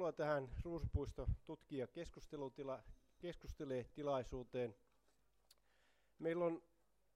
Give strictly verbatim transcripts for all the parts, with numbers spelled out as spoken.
Tervetuloa tähän Ruusupuisto tutkija keskustelutila, keskustelutilaisuuteen. Meillä on,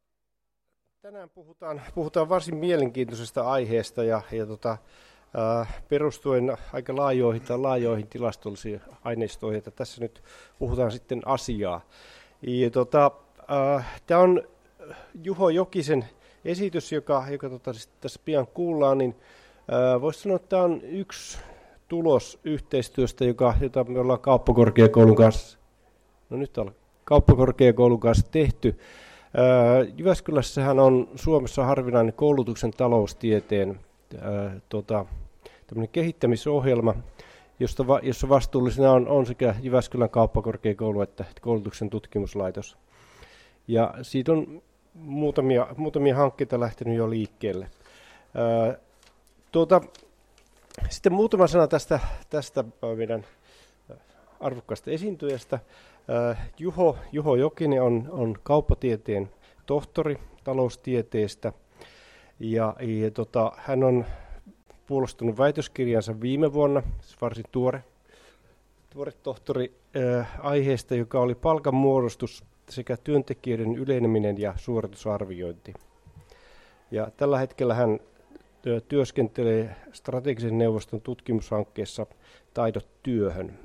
tänään puhutaan, puhutaan varsin mielenkiintoisesta aiheesta ja, ja tota, äh, perustuen aika laajoihin tai laajoihin tilastollisiin aineistoihin, että tässä nyt puhutaan sitten asiaa. Ja, tota, äh, tämä on Juho Jokisen esitys, joka, joka tota, tässä pian kuullaan, niin äh, voisi sanoa, että tämä on yksi tulos yhteistyöstä, joka, jota me ollaan kauppakorkeakoulun kanssa, no nyt on kauppakorkeakoulun kanssa tehty. Ää, Jyväskylässähän on Suomessa harvinainen koulutuksen taloustieteen ää, tota, kehittämisohjelma, josta va, jossa vastuullisena on, on sekä Jyväskylän kauppakorkeakoulu että koulutuksen tutkimuslaitos. Ja siitä on muutamia, muutamia hankkeita lähtenyt jo liikkeelle. Ää, tuota, Sitten muutama sana tästä, tästä meidän arvokkaasta esiintyjästä. Juho, Juho Jokinen on, on kauppatieteen tohtori taloustieteestä ja, ja tota, hän on puolustanut väitöskirjansa viime vuonna, siis varsin tuore, tuore tohtori äh, aiheesta, joka oli palkanmuodostus sekä työntekijöiden yleneminen ja suoritusarviointi. Ja tällä hetkellä hän työskentelee strategisen neuvoston tutkimushankkeessa Taidot työhön.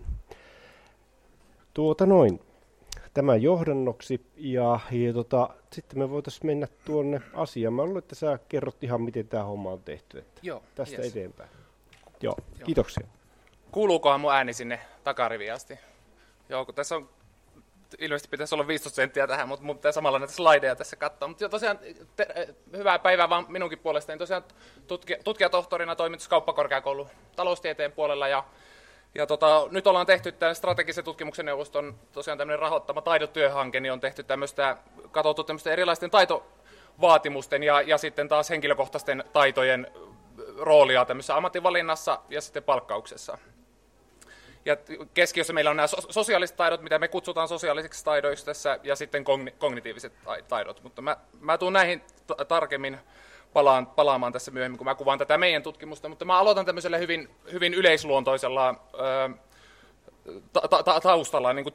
Tuota noin, tämä johdannoksi ja, ja tota, sitten me voitaisiin mennä tuonne asiaan. Mä luulen, että sä kerrot ihan miten tämä homma on tehty. Että Joo, tästä yes. eteenpäin. Joo, Joo, kiitoksia. Kuuluukohan mun ääni sinne takariviin asti? Joo, kun tässä on, ilmeisesti pitäisi olla viisitoista senttiä tähän, mutta mun pitää samalla näitä slideja tässä katsoa. Mutta tosiaan, te, hyvää päivää vaan minunkin puolestani. Tosiaan tutkija, tutkijatohtorina toimitus kauppakorkeakoulun taloustieteen puolella ja Ja tota, nyt ollaan tehty tämän strategisen tutkimuksen neuvoston tosiaan tämmöinen rahoittama taidotyöhanke, niin on tehty tämmöistä, katsottu tämmöisten erilaisten taitovaatimusten ja, ja sitten taas henkilökohtaisten taitojen roolia tämmöisessä ammatinvalinnassa ja sitten palkkauksessa. Ja keskiössä meillä on nämä so- sosiaaliset taidot, mitä me kutsutaan sosiaalisiksi taidoiksi tässä, ja sitten kogni- kognitiiviset taidot, mutta mä, mä tuun näihin t- tarkemmin Palaan, palaamaan tässä myöhemmin, kun mä kuvaan tätä meidän tutkimusta, mutta mä aloitan tämmöisellä hyvin, hyvin yleisluontoisella ö, ta, ta, taustalla, niin kuin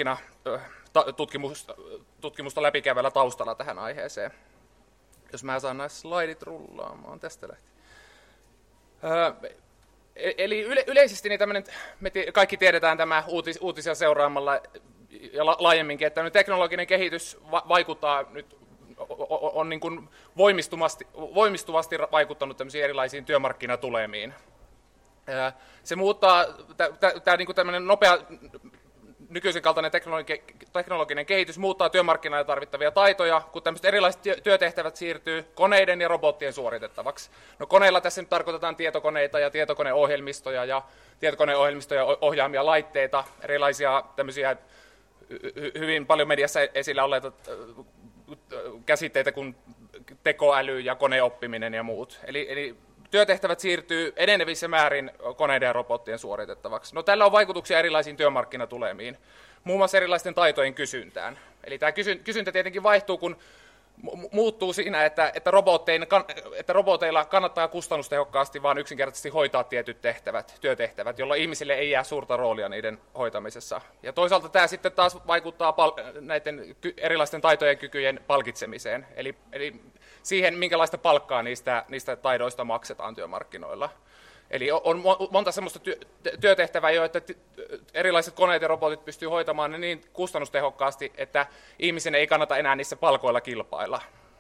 työmarkkinatutkimusta läpikäyvällä taustalla tähän aiheeseen. Jos mä saan nämä slaidit rullaamaan tästä lähtien. Ö, eli yle, yleisesti niin tämmöinen, me t- kaikki tiedetään tämä uutis, uutisia seuraamalla ja la, laajemminkin, että teknologinen kehitys va, vaikuttaa nyt on niin kuin voimistuvasti, voimistuvasti vaikuttanut tämmöisiin erilaisiin työmarkkinatulemiin. Se muuttaa, tämä niin kuin tämmöinen nopea nykyisen kaltainen teknologinen kehitys muuttaa työmarkkinoilla tarvittavia taitoja, kun tämmöiset erilaiset työtehtävät siirtyy koneiden ja robottien suoritettavaksi. No koneilla tässä nyt tarkoitetaan tietokoneita ja tietokoneohjelmistoja ja tietokoneohjelmistoja ohjaamia laitteita, erilaisia tämmöisiä hyvin paljon mediassa esillä olleita käsitteitä kuin tekoäly ja koneoppiminen ja muut. Eli, eli työtehtävät siirtyy enenevissä määrin koneiden ja robottien suoritettavaksi. No, tällä on vaikutuksia erilaisiin työmarkkinatulemiin, muun muassa erilaisten taitojen kysyntään. Eli tämä kysyntä tietenkin vaihtuu, kun muuttuu siinä, että, että, että roboteilla kannattaa kustannustehokkaasti vaan yksinkertaisesti hoitaa tietyt tehtävät, työtehtävät, jolla ihmisille ei jää suurta roolia niiden hoitamisessa. Ja toisaalta tämä sitten taas vaikuttaa pal- näiden erilaisten taitojen ja kykyjen palkitsemiseen, eli, eli siihen, minkälaista palkkaa niistä, niistä taidoista maksetaan työmarkkinoilla. Eli on monta sellaista työtehtävää jo, että erilaiset koneet ja robotit pystyy hoitamaan ne niin kustannustehokkaasti, että ihmisen ei kannata enää niissä palkoilla kilpailla.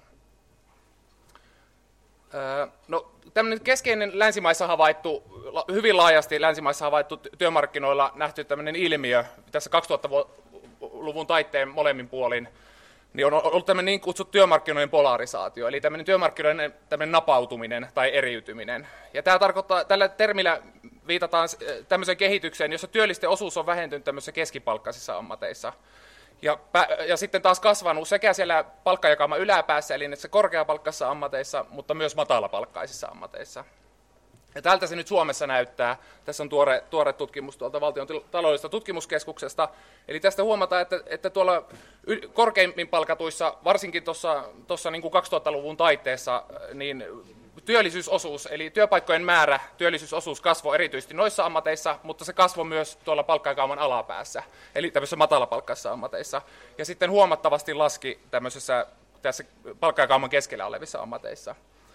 No, tämmöinen keskeinen länsimaissa havaittu, hyvin laajasti länsimaissa havaittu työmarkkinoilla nähty tämmöinen ilmiö tässä kaksituhattaluvun taitteen molemmin puolin, niin on ollut tämmöinen niin kutsuttu työmarkkinoiden polarisaatio, eli tämmöinen työmarkkinoiden tämmöinen napautuminen tai eriytyminen. Ja tämä tarkoittaa, tällä termillä viitataan tämmöiseen kehitykseen, jossa työllisten osuus on vähentynyt tämmöisissä keskipalkkaisissa ammateissa. Ja, ja sitten taas kasvanut sekä siellä palkkajakauman yläpäässä, eli näissä korkeapalkkaisissa ammateissa, mutta myös matalapalkkaisissa ammateissa. Ja tältä se nyt Suomessa näyttää. Tässä on tuore, tuore tutkimus tuolta Valtion taloudellisesta tutkimuskeskuksesta. Eli tästä huomataan, että, että tuolla korkeimmin palkatuissa, varsinkin tuossa niin kuin kaksituhattaluvun taitteessa, niin työllisyysosuus, eli työpaikkojen määrä, työllisyysosuus kasvoi erityisesti noissa ammateissa, mutta se kasvoi myös tuolla palkkajakauman alapäässä, eli tämmöisissä matalapalkkaisissa ammateissa. Ja sitten huomattavasti laski tämmöisessä tässä palkkajakauman keskellä olevissa ammateissa.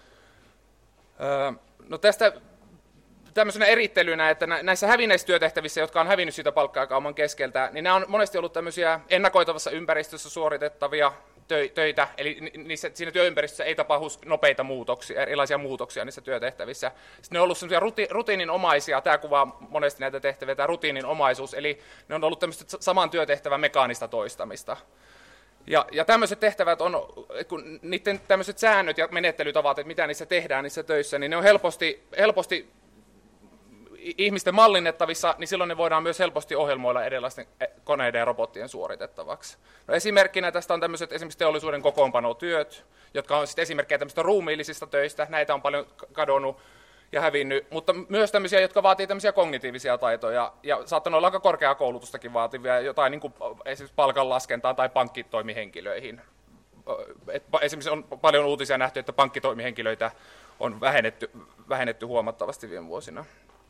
Öö, no tästä tämmöisenä erittelynä, että näissä hävinneissä työtehtävissä, jotka on hävinnyt siitä palkkajakauman keskeltä, niin nämä on monesti ollut tämmöisiä ennakoitavassa ympäristössä suoritettavia töitä, eli niissä, siinä työympäristössä ei tapahdu nopeita muutoksia, erilaisia muutoksia niissä työtehtävissä. Sitten ne on ollut semmoisia ruti, rutiininomaisia, tämä kuvaa monesti näitä tehtäviä, tämä rutiininomaisuus, eli ne on ollut tämmöistä saman työtehtävän mekaanista toistamista. Ja, ja tämmöiset tehtävät on, kun niiden tämmöiset säännöt ja menettelytavat, että mitä niissä tehdään niissä töissä, niin ne on helposti, helposti ihmisten mallinnettavissa, niin silloin ne voidaan myös helposti ohjelmoida erilaisten koneiden ja robottien suoritettavaksi. No esimerkkinä tästä on tämmöiset esimerkiksi teollisuuden kokoonpanotyöt, jotka on sitten esimerkkejä tämmöistä ruumiillisista töistä, näitä on paljon kadonnut ja hävinnyt, mutta myös tämmöisiä, jotka vaatii tämmöisiä kognitiivisia taitoja ja saattanut olla aika korkeaa koulutustakin vaativia, jotain niin kuin esimerkiksi palkanlaskentaan tai pankkitoimihenkilöihin. Et esimerkiksi on paljon uutisia nähty, että pankkitoimihenkilöitä on vähennetty, vähennetty huomattavasti viime vuosina.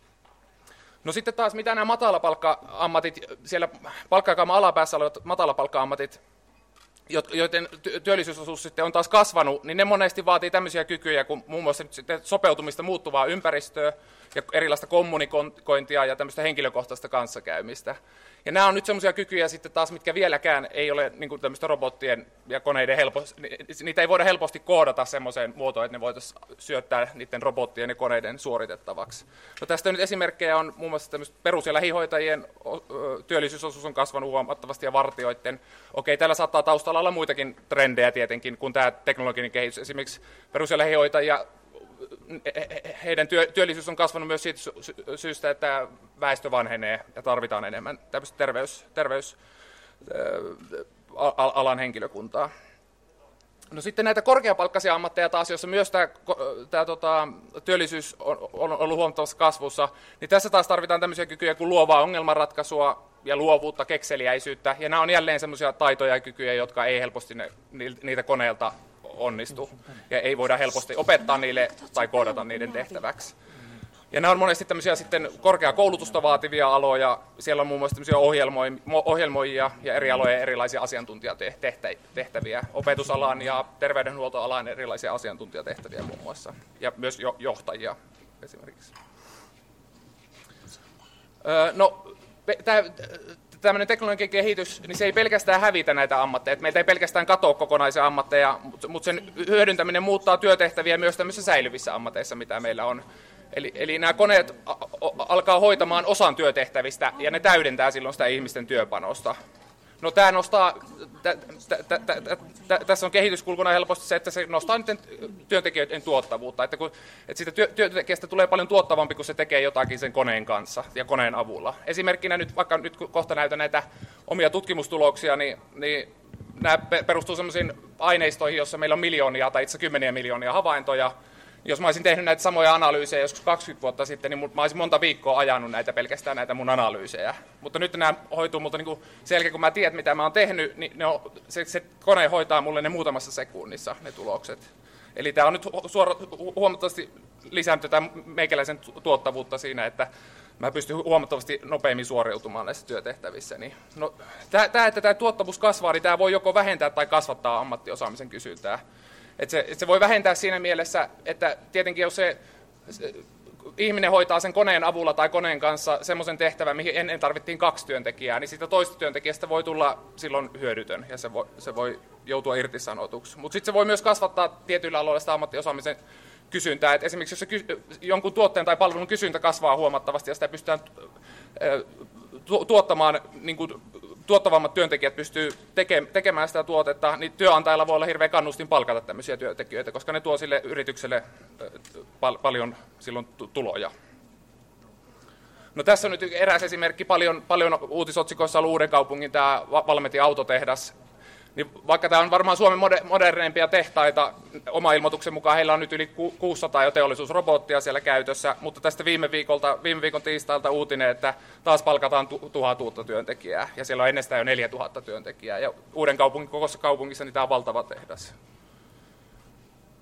No sitten taas mitä nämä matalapalkka-ammatit, siellä palkkajakauman alapäässä olevat matalapalkka-ammatit, joiden työllisyysosuus sitten on taas kasvanut, niin ne monesti vaatii tämmöisiä kykyjä kuin muun muassa sitten sopeutumista muuttuvaa ympäristöä ja erilaista kommunikointia ja tämmöistä henkilökohtaista kanssakäymistä. Ja nämä on nyt semmoisia kykyjä sitten taas, mitkä vieläkään ei ole niin kuin tämmöistä robottien ja koneiden helposti, niitä ei voida helposti koodata semmoiseen muotoon, että ne voitaisiin syöttää niiden robottien ja koneiden suoritettavaksi. No tästä nyt esimerkkejä on muun muassa tämmöistä perus- ja lähihoitajien työllisyysosuus on kasvanut huomattavasti ja vartijoiden. Okei, täällä saattaa taustalla olla muitakin trendejä tietenkin kuin tämä teknologinen kehitys. Esimerkiksi perus- ja lähihoitajia, heidän työ, työllisyys on kasvanut myös siitä syystä, että väestö vanhenee ja tarvitaan enemmän tämmöistä terveys, terveysalan henkilökuntaa. No sitten näitä korkeapalkkaisia ammatteja taas, joissa myös tämä, tämä tota, työllisyys on, on ollut huomattavassa kasvussa, niin tässä taas tarvitaan tämmöisiä kykyjä kuin luovaa ongelmanratkaisua ja luovuutta, kekseliäisyyttä, ja nämä on jälleen semmoisia taitoja ja kykyjä, jotka ei helposti ne, niitä koneelta onnistu, ja ei voida helposti opettaa niille tai koodata niiden tehtäväksi. Ja nämä on monesti tämmöisiä sitten korkeakoulutusta vaativia aloja, siellä on muun muassa tämmöisiä ohjelmoijia ja eri alojen erilaisia asiantuntijatehtäviä, opetusalan ja terveydenhuoltoalan erilaisia asiantuntijatehtäviä muun muassa, ja myös johtajia esimerkiksi. No, tämä tämmöinen teknologinen kehitys, niin se ei pelkästään hävitä näitä ammatteja. Meiltä ei pelkästään katoa kokonaisia ammatteja, mutta sen hyödyntäminen muuttaa työtehtäviä myös tämmöisissä säilyvissä ammateissa, mitä meillä on. Eli, eli nämä koneet alkaa hoitamaan osan työtehtävistä, ja ne täydentää silloin sitä ihmisten työpanosta. No tämä nostaa, tä, tä, tä, tä, tä, tässä on kehityskulkuna helposti se, että se nostaa niiden työntekijöiden tuottavuutta, että, kun, että siitä työ, työntekijästä tulee paljon tuottavampi, kun se tekee jotakin sen koneen kanssa ja koneen avulla. Esimerkkinä nyt, vaikka nyt kohta näytän näitä omia tutkimustuloksia, niin, niin nämä perustuu sellaisiin aineistoihin, joissa meillä on miljoonia tai itse kymmeniä miljoonia havaintoja. Jos mä olisin tehnyt näitä samoja analyysejä joskus kaksikymmentä vuotta sitten, niin mä olisin monta viikkoa ajanut näitä pelkästään näitä mun analyysejä. Mutta nyt nämä hoituu multa niin sen jälkeen, kun mä tiedän, mitä mä oon tehnyt, niin ne on, se, se kone hoitaa mulle ne muutamassa sekunnissa, ne tulokset. Eli tämä on nyt suora, huomattavasti lisännyt tätä meikäläisen tuottavuutta siinä, että mä pystyn huomattavasti nopeammin suoriutumaan näissä työtehtävissä. Niin, no, tämä, että tämä tuottavuus kasvaa, niin tämä voi joko vähentää tai kasvattaa ammattiosaamisen kysyntää. Että se, et se voi vähentää siinä mielessä, että tietenkin jos se, se ihminen hoitaa sen koneen avulla tai koneen kanssa semmoisen tehtävän, mihin ennen tarvittiin kaksi työntekijää, niin siitä toista työntekijästä voi tulla silloin hyödytön ja se voi, se voi joutua irtisanotuksi. Mutta sitten se voi myös kasvattaa tietyillä aloilla sitä ammattiosaamisen kysyntää. Et esimerkiksi jos se ky- jonkun tuotteen tai palvelun kysyntä kasvaa huomattavasti ja sitä pystytään tu- tuottamaan niin kuin tuottavammat työntekijät pystyy teke, tekemään sitä tuotetta, niin työnantajalla voi olla hirveä kannustin palkata tämmöisiä työntekijöitä, koska ne tuo sille yritykselle pal- paljon silloin tuloja. No tässä on nyt eräs esimerkki, paljon, paljon uutisotsikoissa ollut Uudenkaupungin tämä Valmetin autotehdas. Niin vaikka tämä on varmaan Suomen moderneimpia tehtaita, oma ilmoituksen mukaan heillä on nyt yli kuusisataa jo teollisuusrobottia siellä käytössä, mutta tästä viime, viikolta, viime viikon tiistailta uutinen, että taas palkataan tuhat uutta työntekijää, ja siellä on ennestään jo neljätuhatta työntekijää, ja Uudenkaupungin kokoisessa kaupungissa niin tämä on valtava tehdas.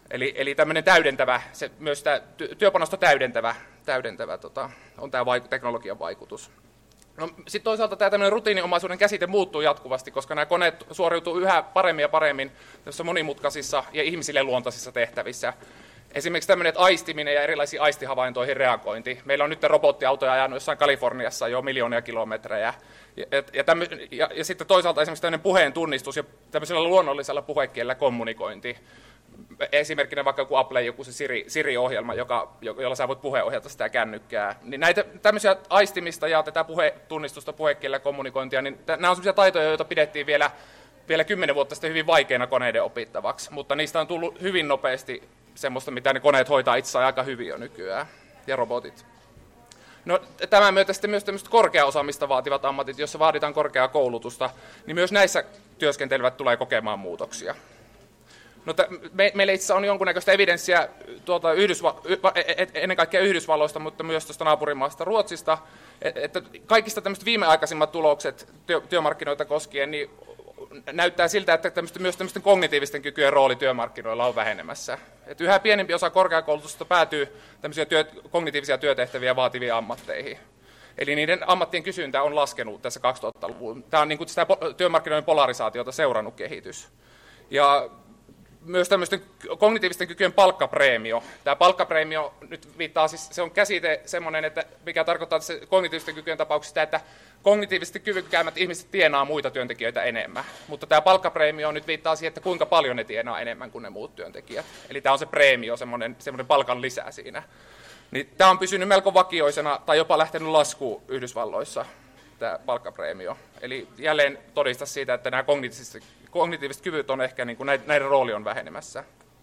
Eli, eli tämmöinen täydentävä, se, myös tämä työpanosta täydentävä, täydentävä tota, on tämä vaik- teknologian vaikutus. No, sitten toisaalta tämä tämmöinen rutiininomaisuuden käsite muuttuu jatkuvasti, koska nämä koneet suoriutuu yhä paremmin ja paremmin monimutkaisissa ja ihmisille luontaisissa tehtävissä. Esimerkiksi tämmöinen aistiminen ja erilaisiin aistihavaintoihin reagointi. Meillä on nyt robottiautoja ajanut jossain Kaliforniassa jo miljoonia kilometrejä. Ja, ja, tämmö, ja, ja sitten toisaalta esimerkiksi tämmöinen puheen tunnistus ja tämmöisellä luonnollisella puhekielellä kommunikointi. Esimerkkinä vaikka joku Apple, joku se Siri, Siri-ohjelma, joka, jolla sä voit puheenohjata sitä kännykkää. Niin näitä tämmöisiä aistimista ja tätä puhetunnistusta, puhekielellä kommunikointia, niin t- nämä on sellaisia taitoja, joita pidettiin vielä, vielä kymmenen vuotta sitten hyvin vaikeina koneiden opittavaksi. Mutta niistä on tullut hyvin nopeasti semmoista, mitä ne koneet hoitaa itse aika hyvin jo nykyään, ja robotit. No, tämän myötä sitten myös tämmöiset korkea-osaamista vaativat ammatit, joissa vaaditaan korkeaa koulutusta, niin myös näissä työskentelevät tulee kokemaan muutoksia. No, t- me, meillä itse on jonkunnäköistä evidenssiä tuolta Yhdysva- ennen kaikkea Yhdysvalloista, mutta myös tuosta naapurimaasta Ruotsista, että kaikista tämmöiset viimeaikaisimmat tulokset työ, työmarkkinoita koskien, niin näyttää siltä, että tämmöisten, myös tämmöisten kognitiivisten kykyjen rooli työmarkkinoilla on vähenemässä. Että yhä pienempi osa korkeakoulutusta päätyy tämmöisiä työ, kognitiivisia työtehtäviä vaativiin ammatteihin. Eli niiden ammattien kysyntä on laskenut tässä kaksituhattaluvun. Tämä on niin kuin sitä työmarkkinoiden polarisaatiota seurannut kehitys. Ja myös tämmöisten kognitiivisten kykyjen palkkapreemio. Tämä palkkapreemio nyt viittaa, siis se on käsite semmoinen, että mikä tarkoittaa että se kognitiivisten kykyjen tapauksista, että kognitiivisesti kyvykkäämmät ihmiset tienaa muita työntekijöitä enemmän. Mutta tämä palkkapreemio nyt viittaa siihen, että kuinka paljon ne tienaa enemmän kuin ne muut työntekijät. Eli tämä on se preemio, semmoinen, semmoinen palkan lisä siinä. Niin tämä on pysynyt melko vakioisena tai jopa lähtenyt laskuun Yhdysvalloissa, tämä palkkapreemio. Eli jälleen todistaa siitä, että nämä kognitiiviset, kognitiiviset kyvyt on ehkä, niin kuin näiden, näiden rooli on vähenemässä.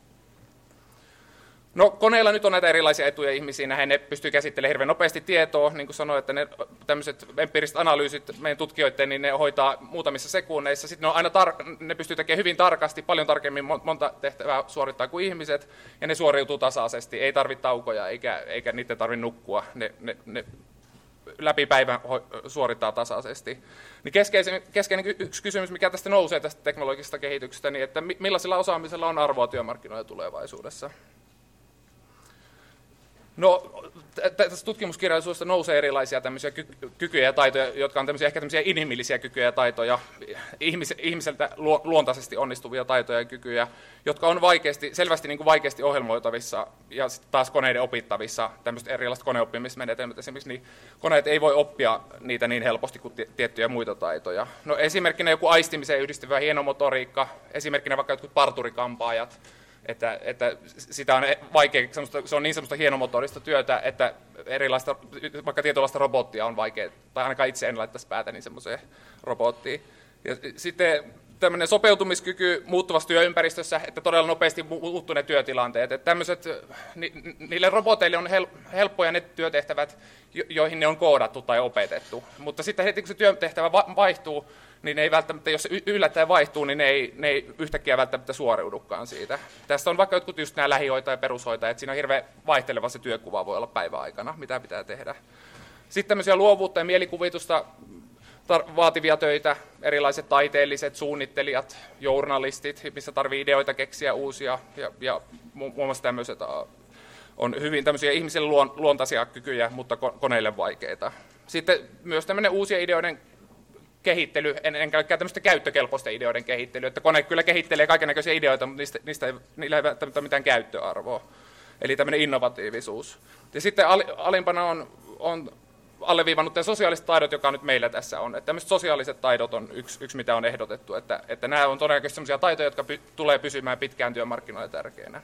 No, koneilla nyt on näitä erilaisia etuja ihmisiin, näin ne pystyy käsittelemään hirveän nopeasti tietoa, niin kuin sanoin, että ne tämmöiset empiiriset analyysit meidän tutkijoiden, niin ne hoitaa muutamissa sekunneissa. Sitten ne, on aina tar- ne pystyy tekemään hyvin tarkasti, paljon tarkemmin monta tehtävää suorittaa kuin ihmiset, ja ne suoriutuu tasaisesti, ei tarvitse taukoja, eikä, eikä niiden tarvitse nukkua, ne, ne, ne läpi päivän suorittaa tasaisesti. Niin keskeinen, keskeinen yksi kysymys, mikä tästä nousee tästä teknologisesta kehityksestä, niin että millaisella osaamisella on arvoa työmarkkinoilla tulevaisuudessa? No, tässä tutkimuskirjallisuudessa nousee erilaisia tämmöisiä kykyjä ja taitoja, jotka on tämmöisiä, ehkä tämmöisiä inhimillisiä kykyjä ja taitoja, ihmis, ihmiseltä luontaisesti onnistuvia taitoja ja kykyjä, jotka on vaikeasti, selvästi niin kuin vaikeasti ohjelmoitavissa ja sitten taas koneiden opittavissa, tämmöiset erilaiset koneoppimismenetelmät esimerkiksi, niin koneet ei voi oppia niitä niin helposti kuin tiettyjä muita taitoja. No, esimerkkinä joku aistimiseen yhdistyvä hienomotoriikka, esimerkkinä vaikka jotkut parturikampaajat, Että, että sitä on vaikea, se on niin semmoista hienomotorista työtä, että erilaista, vaikka tietynlaista robottia on vaikea, tai ainakaan itse en laittaisi päätä niin semmoiseen robottiin. Ja sitten tämmöinen sopeutumiskyky muuttuvassa työympäristössä, että todella nopeasti muuttuu ne työtilanteet. Että tämmöiset, ni, niille roboteille on hel, helppoja ne työtehtävät, joihin ne on koodattu tai opetettu. Mutta sitten heti kun se työtehtävä vaihtuu, niin ne ei välttämättä, jos se yllättäen vaihtuu, niin ne ei, ne ei yhtäkkiä välttämättä suoriudukaan siitä. Tästä on vaikka jotkut just nämä lähihoitajat ja perushoitajat, että siinä on hirveän vaihteleva se työkuva voi olla päiväaikana, mitä pitää tehdä. Sitten tämmöisiä luovuutta ja mielikuvitusta tar- vaativia töitä, erilaiset taiteelliset suunnittelijat, journalistit, missä tarvitsee ideoita keksiä uusia, ja, ja muun muassa tämmöiset on hyvin tämmöisiä ihmisille luon, luontaisia kykyjä, mutta koneille vaikeita. Sitten myös tämmöinen uusien ideoiden kehittely, ennen kaikkea tämmöistä käyttökelpoisten ideoiden kehittely, että kone kyllä kehittelee kaikennäköisiä ideoita, mutta niistä, niistä ei, niillä ei välttämättä mitään käyttöarvoa. Eli tämmöinen innovatiivisuus. Ja sitten al, alimpana on, on alleviivannut ne sosiaaliset taidot, joka nyt meillä tässä on. Että tämmöiset sosiaaliset taidot on yksi, yksi mitä on ehdotettu, että, että nämä on todennäköisesti sellaisia taitoja, jotka py, tulee pysymään pitkään työmarkkinoilla tärkeänä.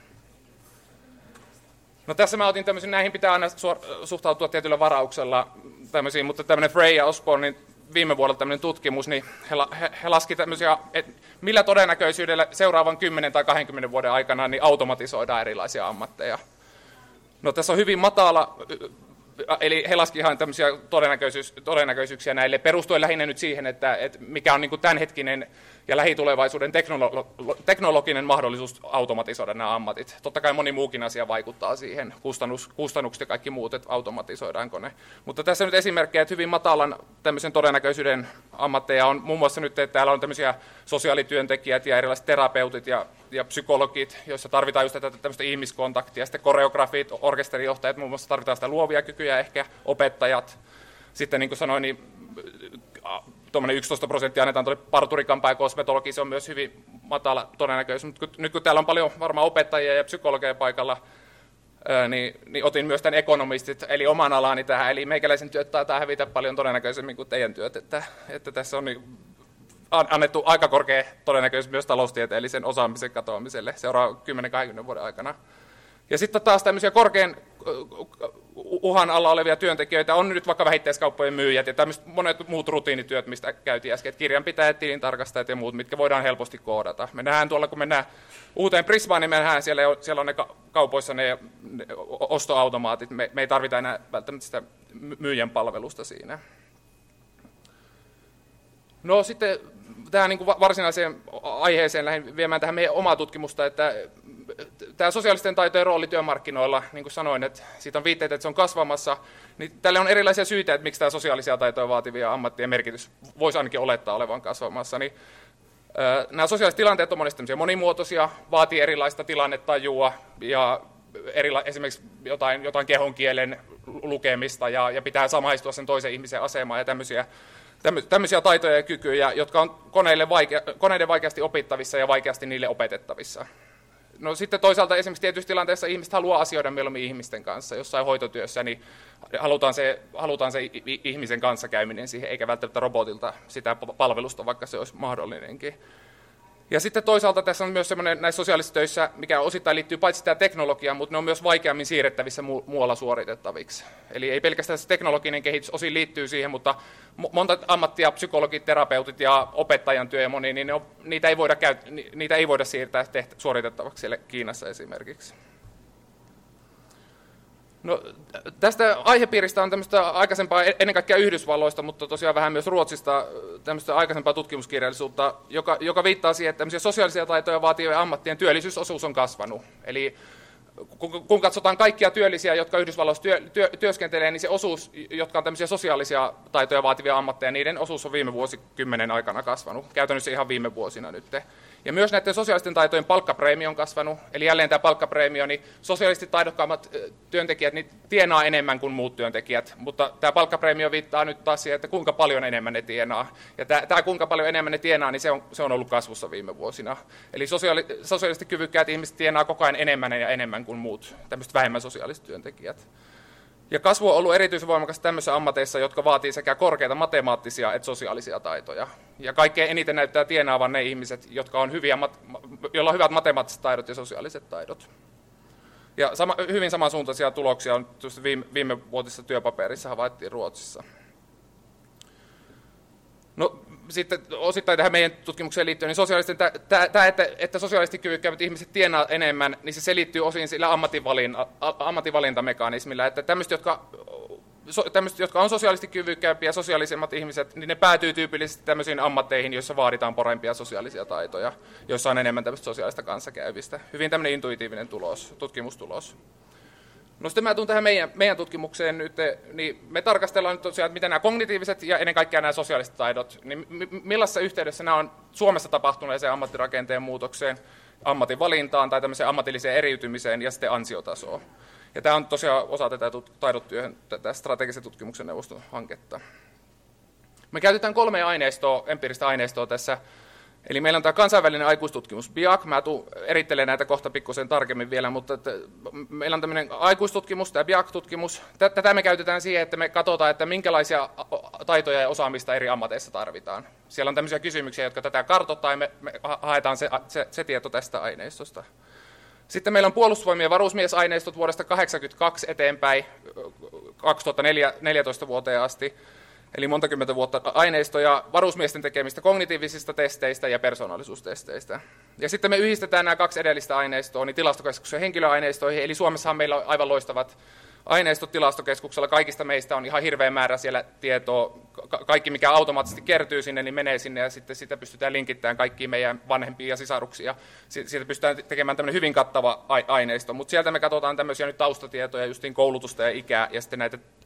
No tässä mä otin tämmöisiä, näihin pitää aina suhtautua tietyllä varauksella tämmöisiin, mutta tämmöinen Frey ja Osborne, viime vuodelta tämmöinen tutkimus, niin he, he, he laski tämmöisiä, että millä todennäköisyydellä seuraavan kymmenen tai kahdenkymmenen vuoden aikana niin automatisoidaan erilaisia ammatteja. No tässä on hyvin matala, eli he laski ihan tämmöisiä todennäköisyys, todennäköisyyksiä näille, perustuen lähinnä nyt siihen, että, että mikä on niin kuin tämänhetkinen ja lähitulevaisuuden teknolo- teknologinen mahdollisuus automatisoida nämä ammatit. Totta kai moni muukin asia vaikuttaa siihen, Kustannus, kustannukset ja kaikki muut, että automatisoidaanko ne. Mutta tässä nyt esimerkkejä, että hyvin matalan tämmöisen todennäköisyyden ammatteja on muun muassa nyt, että täällä on tämmöisiä sosiaalityöntekijät ja erilaiset terapeutit ja, ja psykologit, joissa tarvitaan just tätä tämmöistä ihmiskontaktia, sitten koreografit, orkesterijohtajat, muun muassa tarvitaan sitä luovia kykyjä ehkä, opettajat. Sitten niin kuin sanoin, niin tuommoinen yksitoista prosenttia annetaan tuolle parturikampaa ja kosmetologi, se on myös hyvin matala todennäköisyys, mutta nyt kun täällä on paljon varmaan opettajia ja psykologeja paikalla, Niin, niin otin myös tämän ekonomistit, eli oman alani tähän, eli meikäläisen työt taitaa hävitä paljon todennäköisemmin kuin teidän työt, että, että tässä on niin annettu aika korkea todennäköisyys myös taloustieteellisen osaamisen katoamiselle seuraavan kymmenen kaksikymmentä vuoden aikana. Ja sitten taas tämmöisiä korkean uhan alla olevia työntekijöitä on nyt vaikka vähittäiskauppojen myyjät ja tämmöiset monet muut rutiinityöt, mistä käytiin äsken, kirjanpitäjät, tilintarkastajat ja muut, mitkä voidaan helposti koodata. Me nähdään tuolla, kun mennään uuteen Prismaan, niin me nähdään, siellä, siellä on ne kaupoissa ne ostoautomaatit. Me, me ei tarvita enää välttämättä sitä myyjän palvelusta siinä. No sitten tähän niin kuin varsinaiseen aiheeseen lähdin viemään tähän meidän omaa tutkimusta, että tämä sosiaalisten taitojen rooli työmarkkinoilla, niin kuin sanoin, että siitä on viitteitä, että se on kasvamassa, niin tälle on erilaisia syitä, että miksi tämä sosiaalisia taitoja vaativia ammattien merkitys voisi ainakin olettaa olevan kasvamassa. Niin, äh, nämä sosiaaliset tilanteet on monesti monimuotoisia, vaatii erilaista tilannetajua ja erila- esimerkiksi jotain, jotain kehonkielen lukemista ja, ja pitää samaistua sen toisen ihmisen asemaan ja tämmöisiä Tämmöisiä taitoja ja kykyjä, jotka on koneille vaikea, koneiden vaikeasti opittavissa ja vaikeasti niille opetettavissa. No sitten toisaalta esimerkiksi tietyissä tilanteissa ihmiset haluaa asioida mieluummin ihmisten kanssa. Jossain hoitotyössä niin halutaan se, halutaan se ihmisen kanssakäyminen siihen, eikä välttämättä robotilta sitä palvelusta, vaikka se olisi mahdollinenkin. Ja sitten toisaalta tässä on myös semmoinen näissä sosiaalisissa töissä, mikä osittain liittyy paitsi tämä teknologia, mutta ne on myös vaikeammin siirrettävissä mu- muualla suoritettaviksi. Eli ei pelkästään se teknologinen kehitys osin liittyy siihen, mutta monta ammattia, psykologit, terapeutit ja opettajan työ ja moni, niin ne on, niitä, ei voida käyt- niitä ei voida siirtää teht- suoritettavaksi siellä Kiinassa esimerkiksi. No, tästä aihepiiristä on tämmöistä aikaisempaa, ennen kaikkea Yhdysvalloista, mutta tosiaan vähän myös Ruotsista, tämmöistä aikaisempaa tutkimuskirjallisuutta, joka, joka viittaa siihen, että tämmöisiä sosiaalisia taitoja vaativien ammattien työllisyysosuus on kasvanut. Eli kun, kun katsotaan kaikkia työllisiä, jotka Yhdysvalloissa työ, työ, työskentelee, niin se osuus, jotka on tämmöisiä sosiaalisia taitoja vaativia ammatteja, niiden osuus on viime vuosikymmenen aikana kasvanut, käytännössä ihan viime vuosina nyt. Ja myös näiden sosiaalisten taitojen palkkapreemio on kasvanut, eli jälleen tämä palkkapreemio, niin sosiaalisesti taidokkaammat työntekijät niin tienaa enemmän kuin muut työntekijät, mutta tämä palkkapreemio viittaa nyt taas siihen, että kuinka paljon enemmän ne tienaa. Ja tämä, tämä kuinka paljon enemmän ne tienaa, niin se on, se on ollut kasvussa viime vuosina. Eli sosiaali, sosiaalisesti kyvykkäät ihmiset tienaa koko ajan enemmän ja enemmän kuin muut, tämmöiset vähemmän sosiaaliset työntekijät. Ja kasvu on ollut erityisen voimakas tämmöisissä ammateissa, jotka vaatii sekä korkeita matemaattisia että sosiaalisia taitoja. Ja kaikkein eniten näyttää tienaavan ne ihmiset, jotka on hyviä, joilla on hyvät matemaattiset taidot ja sosiaaliset taidot. Ja sama, hyvin samansuuntaisia tuloksia on viime, viime vuotisessa työpaperissa havaittiin Ruotsissa. No, sitten osittain tähän meidän tutkimukseen liittyen, niin sosiaalisten, tämä, että, että sosiaalisesti kyvykkäät ihmiset tienaa enemmän, niin se selittyy osin sillä ammatinvalinta, ammatinvalintamekanismilla, että tämmöiset, jotka, tämmöiset, jotka on sosiaalisesti kyvykkäämpiä ja sosiaalisemmat ihmiset, niin ne päätyy tyypillisesti tämmöisiin ammatteihin, joissa vaaditaan parempia sosiaalisia taitoja, joissa on enemmän tämmöistä sosiaalista kanssakäyvistä. Hyvin tämmöinen intuitiivinen tulos, tutkimustulos. No sitten mä tuun tähän meidän, meidän tutkimukseen nyt, niin me tarkastellaan nyt tosiaan, että miten nämä kognitiiviset ja ennen kaikkea nämä sosiaaliset taidot, niin millaisessa yhteydessä nämä on Suomessa tapahtuneeseen ammattirakenteen muutokseen, ammatin valintaan tai tämmöiseen ammatilliseen eriytymiseen ja sitten ansiotasoon. Ja tämä on tosiaan osa tätä taidotyöhön, tätä strategisen tutkimuksen neuvoston hanketta. Me käytetään kolme aineistoa, empiiristä aineistoa tässä. Eli meillä on tämä kansainvälinen aikuistutkimus B I A C, mä tuun erittelen näitä kohta pikkusen tarkemmin vielä, mutta että meillä on tämmöinen aikuistutkimus, tämä B I A C-tutkimus. Tätä me käytetään siihen, että me katsotaan, että minkälaisia taitoja ja osaamista eri ammateissa tarvitaan. Siellä on tämmöisiä kysymyksiä, jotka tätä kartoittaa, ja me, me haetaan se, se, se tieto tästä aineistosta. Sitten meillä on puolustusvoimien varusmiesaineistot vuodesta tuhatyhdeksänsataakahdeksankymmentäkaksi eteenpäin kaksituhattaneljätoista vuoteen asti. Eli monta kymmentä vuotta aineistoja varusmiesten tekemistä kognitiivisista testeistä ja persoonallisuustesteistä. Ja sitten me yhdistetään nämä kaksi edellistä aineistoa niin tilastokeskuksen henkilöaineistoihin, eli Suomessahan meillä on aivan loistavat aineistot tilastokeskuksella. Kaikista meistä on ihan hirveä määrä siellä tietoa. Ka- kaikki, mikä automaattisesti kertyy sinne, niin menee sinne ja sitten sitä pystytään linkittämään kaikkiin meidän vanhempiin ja sisaruksia. Siitä pystytään tekemään tämmöinen hyvin kattava aineisto, mutta sieltä me katsotaan tämmöisiä nyt taustatietoja, justiin koulutusta ja ikää ja sitten näitä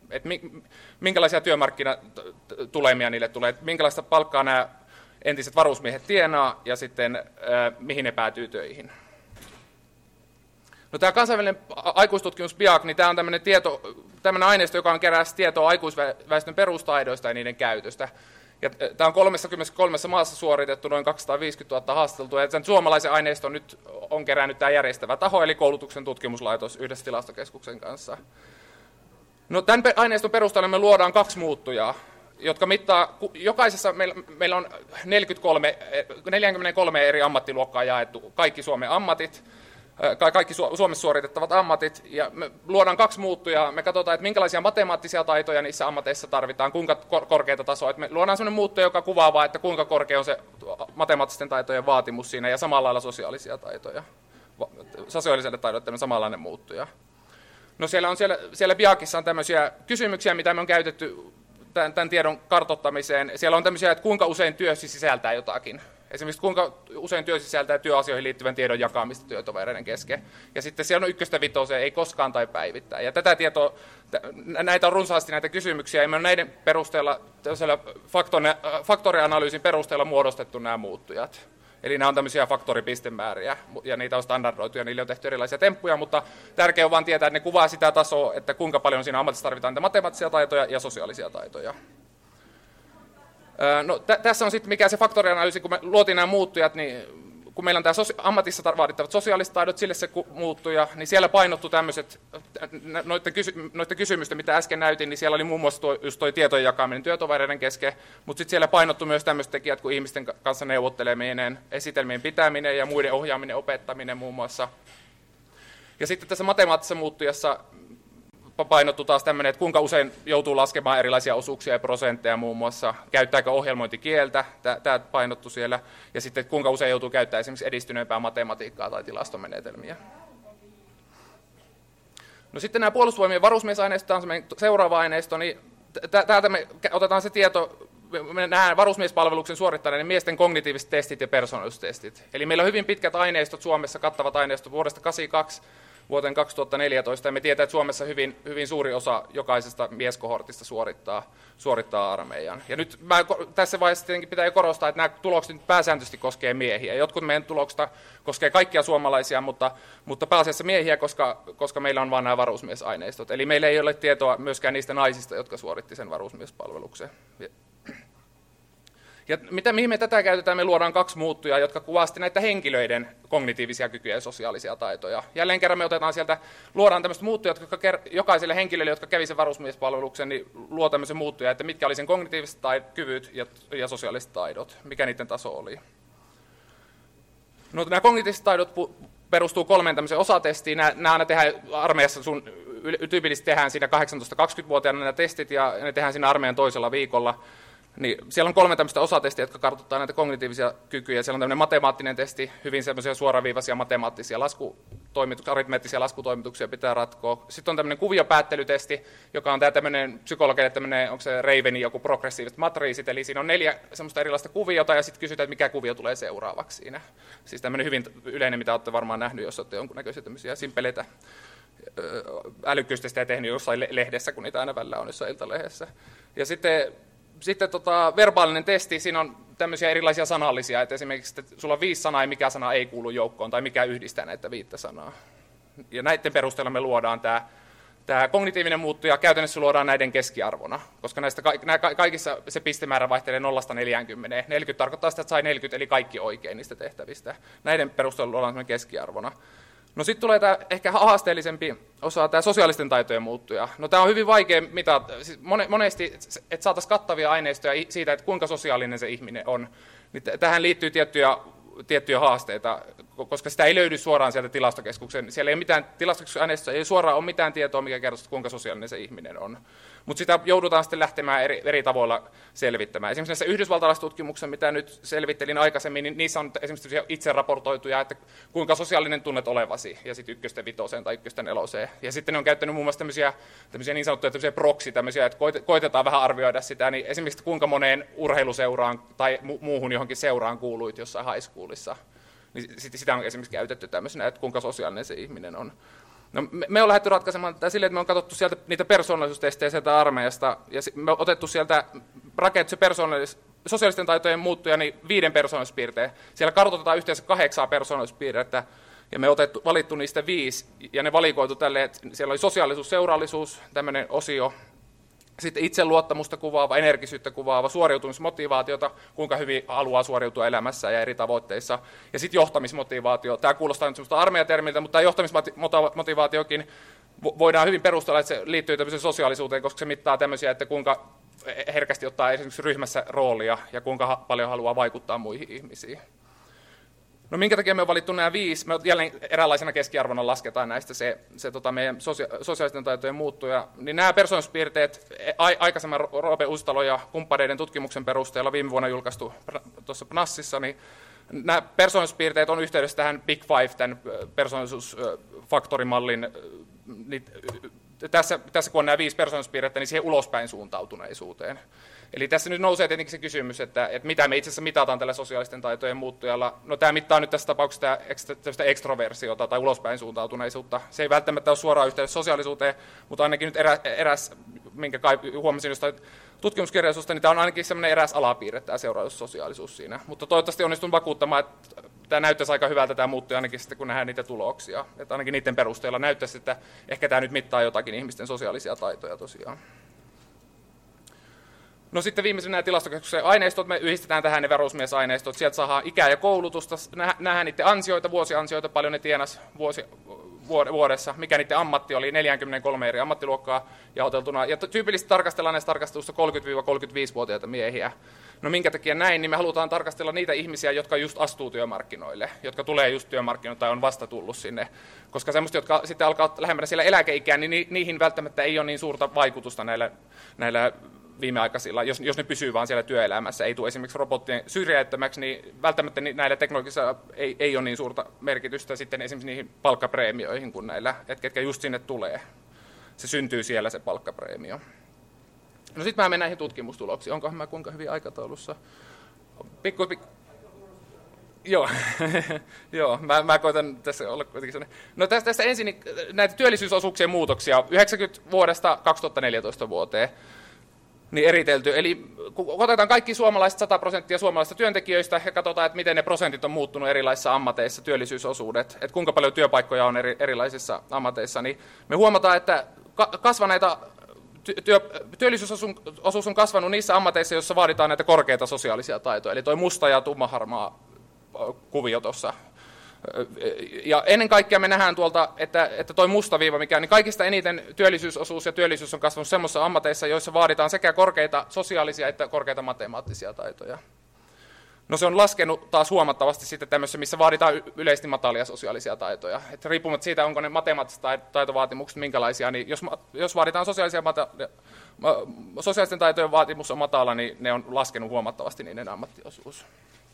että minkälaisia työmarkkinatulemia niille tulee, että minkälaista palkkaa nämä entiset varusmiehet tienaa ja sitten mihin ne päätyy töihin. No, tämä kansainvälinen aikuistutkimus B I A C, niin tämä on tämmöinen, tieto, tämmöinen aineisto, joka on keräsi tietoa aikuisväestön perustaidoista ja niiden käytöstä. Ja tämä on kolmekymmentäkolme maassa suoritettu, noin kaksisataaviisikymmentätuhatta haasteltua, ja sen suomalaisen aineiston nyt on kerännyt tämä järjestävä taho, eli koulutuksen tutkimuslaitos yhdessä tilastokeskuksen kanssa. No, tämän aineiston perusteella me luodaan kaksi muuttujaa, jotka mittaa, jokaisessa meillä, meillä on neljäkymmentäkolme, neljäkymmentäkolme eri ammattiluokkaa jaettu, kaikki Suomen ammatit, kaikki Suomessa suoritettavat ammatit, ja me luodaan kaksi muuttujaa. Me katsotaan, että minkälaisia matemaattisia taitoja niissä ammateissa tarvitaan, kuinka korkeata tasoa. Että me luodaan sellainen muuttuja, joka kuvaa vaan, että kuinka korkea on se matemaattisten taitojen vaatimus siinä, ja samalla lailla sosiaalisia taitoja. Sosiaaliselle taidoille samanlainen muuttuja. No, siellä on siellä, siellä B I A Cissa on tämmöisiä kysymyksiä, mitä me on käytetty tämän, tämän tiedon kartoittamiseen. Siellä on tämmöisiä, että kuinka usein työssä sisältää jotakin. Esimerkiksi kuinka usein työ sisältää työasioihin liittyvän tiedon jakamista työtovereiden kesken. Ja sitten siellä on ykköstä vitoseen, ei koskaan tai päivittäin. Ja tätä tietoa, näitä on runsaasti näitä kysymyksiä, ja me on näiden perusteella, faktorianalyysin perusteella muodostettu nämä muuttujat. Eli nämä on tämmöisiä faktoripistemääriä, ja niitä on standardoitu, ja niille on tehty erilaisia temppuja, mutta tärkeää on vain tietää, että ne kuvaa sitä tasoa, että kuinka paljon siinä ammatissa tarvitaan niitä matemaattisia taitoja ja sosiaalisia taitoja. No, t- tässä on sitten mikä se faktorianalyysi, kun me luotiin nämä muuttujat, niin kun meillä on tämä sosia- ammatissa vaadittavat sosiaaliset taidot, sille se ku- muuttuja, niin siellä painottu tämmöiset, noiden, kysy- noiden kysymysten, mitä äsken näytin, niin siellä oli muun muassa tuo, just tuo tietojen jakaminen työtovereiden kesken, mutta sitten siellä painottu myös tämmöiset tekijät kuin ihmisten kanssa neuvotteleminen, esitelmien pitäminen ja muiden ohjaaminen, opettaminen muun muassa. Ja sitten tässä matemaattisessa muuttujassa painottu taas tämmöinen, että kuinka usein joutuu laskemaan erilaisia osuuksia ja prosentteja muun muassa, käyttääkö ohjelmointikieltä, tämä painottu siellä, ja sitten kuinka usein joutuu käyttämään esimerkiksi edistyneempää matematiikkaa tai tilastomenetelmiä. No, sitten nämä puolustusvoimien varusmiesaineisto on seuraava aineisto, niin täältä me otetaan se tieto, me nähdään varusmiespalveluksen suorittaneiden miesten kognitiiviset testit ja persoonallisuustestit. Eli meillä on hyvin pitkät aineistot Suomessa, kattavat aineistot vuodesta tuhatyhdeksänsataakahdeksankymmentäkaksi vuoteen kaksituhattaneljätoista, ja me tiedetään, että Suomessa hyvin, hyvin suuri osa jokaisesta mieskohortista suorittaa, suorittaa armeijan. Ja nyt mä, tässä vaiheessa tietenkin pitää korostaa, että nämä tulokset nyt pääsääntöisesti koskee miehiä. Jotkut meidän tuloksista koskee kaikkia suomalaisia, mutta, mutta pääasiassa miehiä, koska, koska meillä on vain nämä varusmiesaineistot. Eli meillä ei ole tietoa myöskään niistä naisista, jotka suoritti sen varusmiespalveluksen. Ja mitä, mihin me tätä käytetään, me luodaan kaksi muuttujaa, jotka kuvasti näitä henkilöiden kognitiivisia kykyjä ja sosiaalisia taitoja. Jälleen kerran me otetaan sieltä, luodaan tämmöiset muuttujat, jotka jokaiselle henkilölle, jotka kävi sen varusmiespalveluksen, niin luo tämmöisen muuttuja, että mitkä oli sen kognitiiviset taidot, kyvyt ja, ja sosiaaliset taidot, mikä niiden taso oli. No, nämä kognitiiviset taidot perustuu kolmeen tämmöiseen osatestiin. Nämä, nämä aina tehdään armeijassa, sun tyypillisesti tehdään siinä kahdeksantoista-kaksikymmentävuotiaana nämä testit, ja ne tehdään siinä armeijan toisella viikolla. Niin siellä on kolme tämmöistä osatestiä, jotka kartoittaa näitä kognitiivisia kykyjä. Siellä on tämmöinen matemaattinen testi, hyvin semmoisia suoraviivaisia matemaattisia laskutoimituksia, aritmeettisia laskutoimituksia pitää ratkoa. Sitten on tämmöinen kuviopäättelytesti, joka on tämä tämmöinen psykologille tämmöinen, onko se Ravenin joku progressiiviset matriisit, eli siinä on neljä semmoista erilaista kuviota, ja sitten kysytään, että mikä kuvio tulee seuraavaksi siinä. Siis tämmöinen hyvin yleinen, mitä olette varmaan nähnyt, jos olette jonkunnäköisiä tämmöisiä simpeleitä älykkyystestejä tehnyt jossain lehdessä, kun niitä aina välillä on jossain iltalehdessä. Ja sitten Sitten tota, verbaalinen testi, siinä on tämmöisiä erilaisia sanallisia, että esimerkiksi että sulla on viisi sanaa ja mikä sana ei kuulu joukkoon tai mikä yhdistää näitä viittä sanaa. Ja näiden perusteella me luodaan tämä, tämä kognitiivinen muuttuja, käytännössä luodaan näiden keskiarvona, koska näistä nämä kaikissa se pistemäärä vaihtelee nollasta neljäänkymmeneen. neljäkymmentä tarkoittaa sitä, että sai neljäkymmentä, eli kaikki oikein niistä tehtävistä. Näiden perusteella luodaan keskiarvona. No, sitten tulee tämä ehkä haasteellisempi osa, tämä sosiaalisten taitojen muuttuja. No, tämä on hyvin vaikea mitata. Siis monesti, että saataisiin kattavia aineistoja siitä, että kuinka sosiaalinen se ihminen on, niin tähän liittyy tiettyjä, tiettyjä haasteita, koska sitä ei löydy suoraan sieltä tilastokeskuksen. Siellä ei ole mitään, tilastokeskuksen aineistossa ei suoraan ole mitään tietoa, mikä kertoo, kuinka sosiaalinen se ihminen on. Mutta sitä joudutaan sitten lähtemään eri, eri tavoilla selvittämään. Esimerkiksi näissä yhdysvaltalaistutkimuksissa, mitä nyt selvittelin aikaisemmin, niin niissä on esimerkiksi itse raportoituja, että kuinka sosiaalinen tunnet olevasi, ja sitten ykköstä vitoseen tai ykköstä neloseen. Ja sitten ne on käyttänyt muun muassa tämmöisiä, tämmöisiä niin sanottuja tämmöisiä proksi, tämmöisiä, että koitetaan vähän arvioida sitä, niin esimerkiksi kuinka moneen urheiluseuraan tai mu- muuhun johonkin seuraan kuuluit jossain high schoolissa. Niin sitä on esimerkiksi käytetty tämmöisenä, että kuinka sosiaalinen se ihminen on. No, me, me on lähdetty ratkaisemaan tätä silleen, että me on katsottu sieltä niitä persoonallisuustestejä sieltä armeijasta, ja me on otettu sieltä rakennettu se persoonallis, sosiaalisten taitojen muuttuja niin viiden persoonallisuuspiirteen. Siellä kartoitetaan yhteensä kahdeksaa persoonallisuuspiirrettä, ja me on otettu, valittu niistä viisi, ja ne valikoitu tälleen, että siellä oli sosiaalisuus, seurallisuus, tämmöinen osio, sitten itseluottamusta kuvaava, energisyyttä kuvaava, suoriutumismotivaatiota, kuinka hyvin haluaa suoriutua elämässä ja eri tavoitteissa. Ja sitten johtamismotivaatio. Tämä kuulostaa nyt semmoista armeijatermiltä, mutta tämä johtamismotivaatiokin voidaan hyvin perustella, että se liittyy tämmöiseen sosiaalisuuteen, koska se mittaa tämmöisiä, että kuinka herkästi ottaa esimerkiksi ryhmässä roolia ja kuinka paljon haluaa vaikuttaa muihin ihmisiin. No minkä takia me on valittu nämä viisi? Me jälleen eräänlaisena keskiarvona lasketaan näistä se, se tota meidän sosia- sosiaalisten taitojen muuttuja. Niin nämä persoonallisuuspiirteet a- aikaisemman Roope Uusitalo ja kumppaneiden tutkimuksen perusteella viime vuonna julkaistu tuossa P N A Sissa, niin nämä persoonallisuuspiirteet on yhteydessä tähän Big Five, tämän persoonallisuusfaktorimallin. Niin tässä, tässä kun on nämä viisi persoonallisuuspiirrettä, niin siihen ulospäin suuntautuneisuuteen. Eli tässä nyt nousee tietenkin se kysymys, että, että mitä me itse asiassa mitataan tällä sosiaalisten taitojen muuttujalla. No tämä mittaa nyt tässä tapauksessa tästä ekstroversiota tai ulospäin suuntautuneisuutta. Se ei välttämättä ole suoraan yhteydessä sosiaalisuuteen, mutta ainakin nyt erä, eräs, minkä kai huomasin jostain tutkimuskirjallisuudesta, niin tämä on ainakin sellainen eräs alapiirre, tämä seuraavussosiaalisuus siinä. Mutta toivottavasti onnistun vakuuttamaan, että tämä näyttäisi aika hyvältä tämä muuttuja ainakin sitten, kun nähdään niitä tuloksia. Että ainakin niiden perusteella näyttäisi, että ehkä tämä nyt mittaa jotakin ihmisten sosiaalisia taitoja tosiaan. No sitten viimeisenä nämä tilastokeskuksen aineistot, me yhdistetään tähän ne varusmiesaineistot, sieltä saadaan ikää ja koulutusta, nähdään niiden ansioita, vuosiansioita, paljon ne tienas vuosi, vuodessa, mikä niiden ammatti oli, neljäkymmentäkolme eri ammattiluokkaa jaoteltuna, ja tyypillisesti tarkastellaan näistä tarkastelusta kolmekymmentä–kolmekymmentäviisivuotiaita miehiä. No minkä takia näin, niin me halutaan tarkastella niitä ihmisiä, jotka just astuu työmarkkinoille, jotka tulee just työmarkkinoille tai on vasta tullut sinne, koska semmoista, jotka sitten alkaa lähemmänä siellä eläkeikään, niin niihin välttämättä ei ole niin suurta vaikutusta näillä, näillä viimeaikaisilla, jos, jos ne pysyy vaan siellä työelämässä, ei tule esimerkiksi robottien syrjäyttämäksi, niin välttämättä näillä teknologisilla ei, ei ole niin suurta merkitystä sitten esimerkiksi niihin palkkapreemioihin kuin näillä, että ketkä just sinne tulee. Se syntyy siellä se palkkapreemio. No sitten mä menen näihin tutkimustuloksiin. Onkohan mä kuinka hyvin aikataulussa? Pikku, pikku. Joo, Joo mä, mä koitan tässä olla kuitenkin sellainen. No tästä, tästä ensin näitä työllisyysosuuksien muutoksia yhdeksänkymmentä vuodesta kaksituhattaneljätoista vuoteen. Niin eritelty. Eli kun otetaan kaikki suomalaiset sata prosenttia suomalaisista työntekijöistä ja katsotaan, että miten ne prosentit on muuttunut erilaisissa ammateissa, työllisyysosuudet, että kuinka paljon työpaikkoja on eri, erilaisissa ammateissa, niin me huomataan, että kasvaneita työ, työllisyysosuus on kasvanut niissä ammateissa, joissa vaaditaan näitä korkeita sosiaalisia taitoja, eli tuo musta ja tummaharmaa kuvio tuossa. Ja ennen kaikkea me nähdään tuolta, että, että toi musta viiva, mikä niin kaikista eniten työllisyysosuus ja työllisyys on kasvanut semmoisissa ammateissa, joissa vaaditaan sekä korkeita sosiaalisia että korkeita matemaattisia taitoja. No se on laskenut taas huomattavasti sitten tämmöisessä, missä vaaditaan yleisesti matalia sosiaalisia taitoja. Että riippumatta siitä, onko ne matemaattiset taitovaatimukset minkälaisia, niin jos, jos vaaditaan sosiaalisia mata, sosiaalisten taitojen vaatimus on matala, niin ne on laskenut huomattavasti niiden ammattiosuus.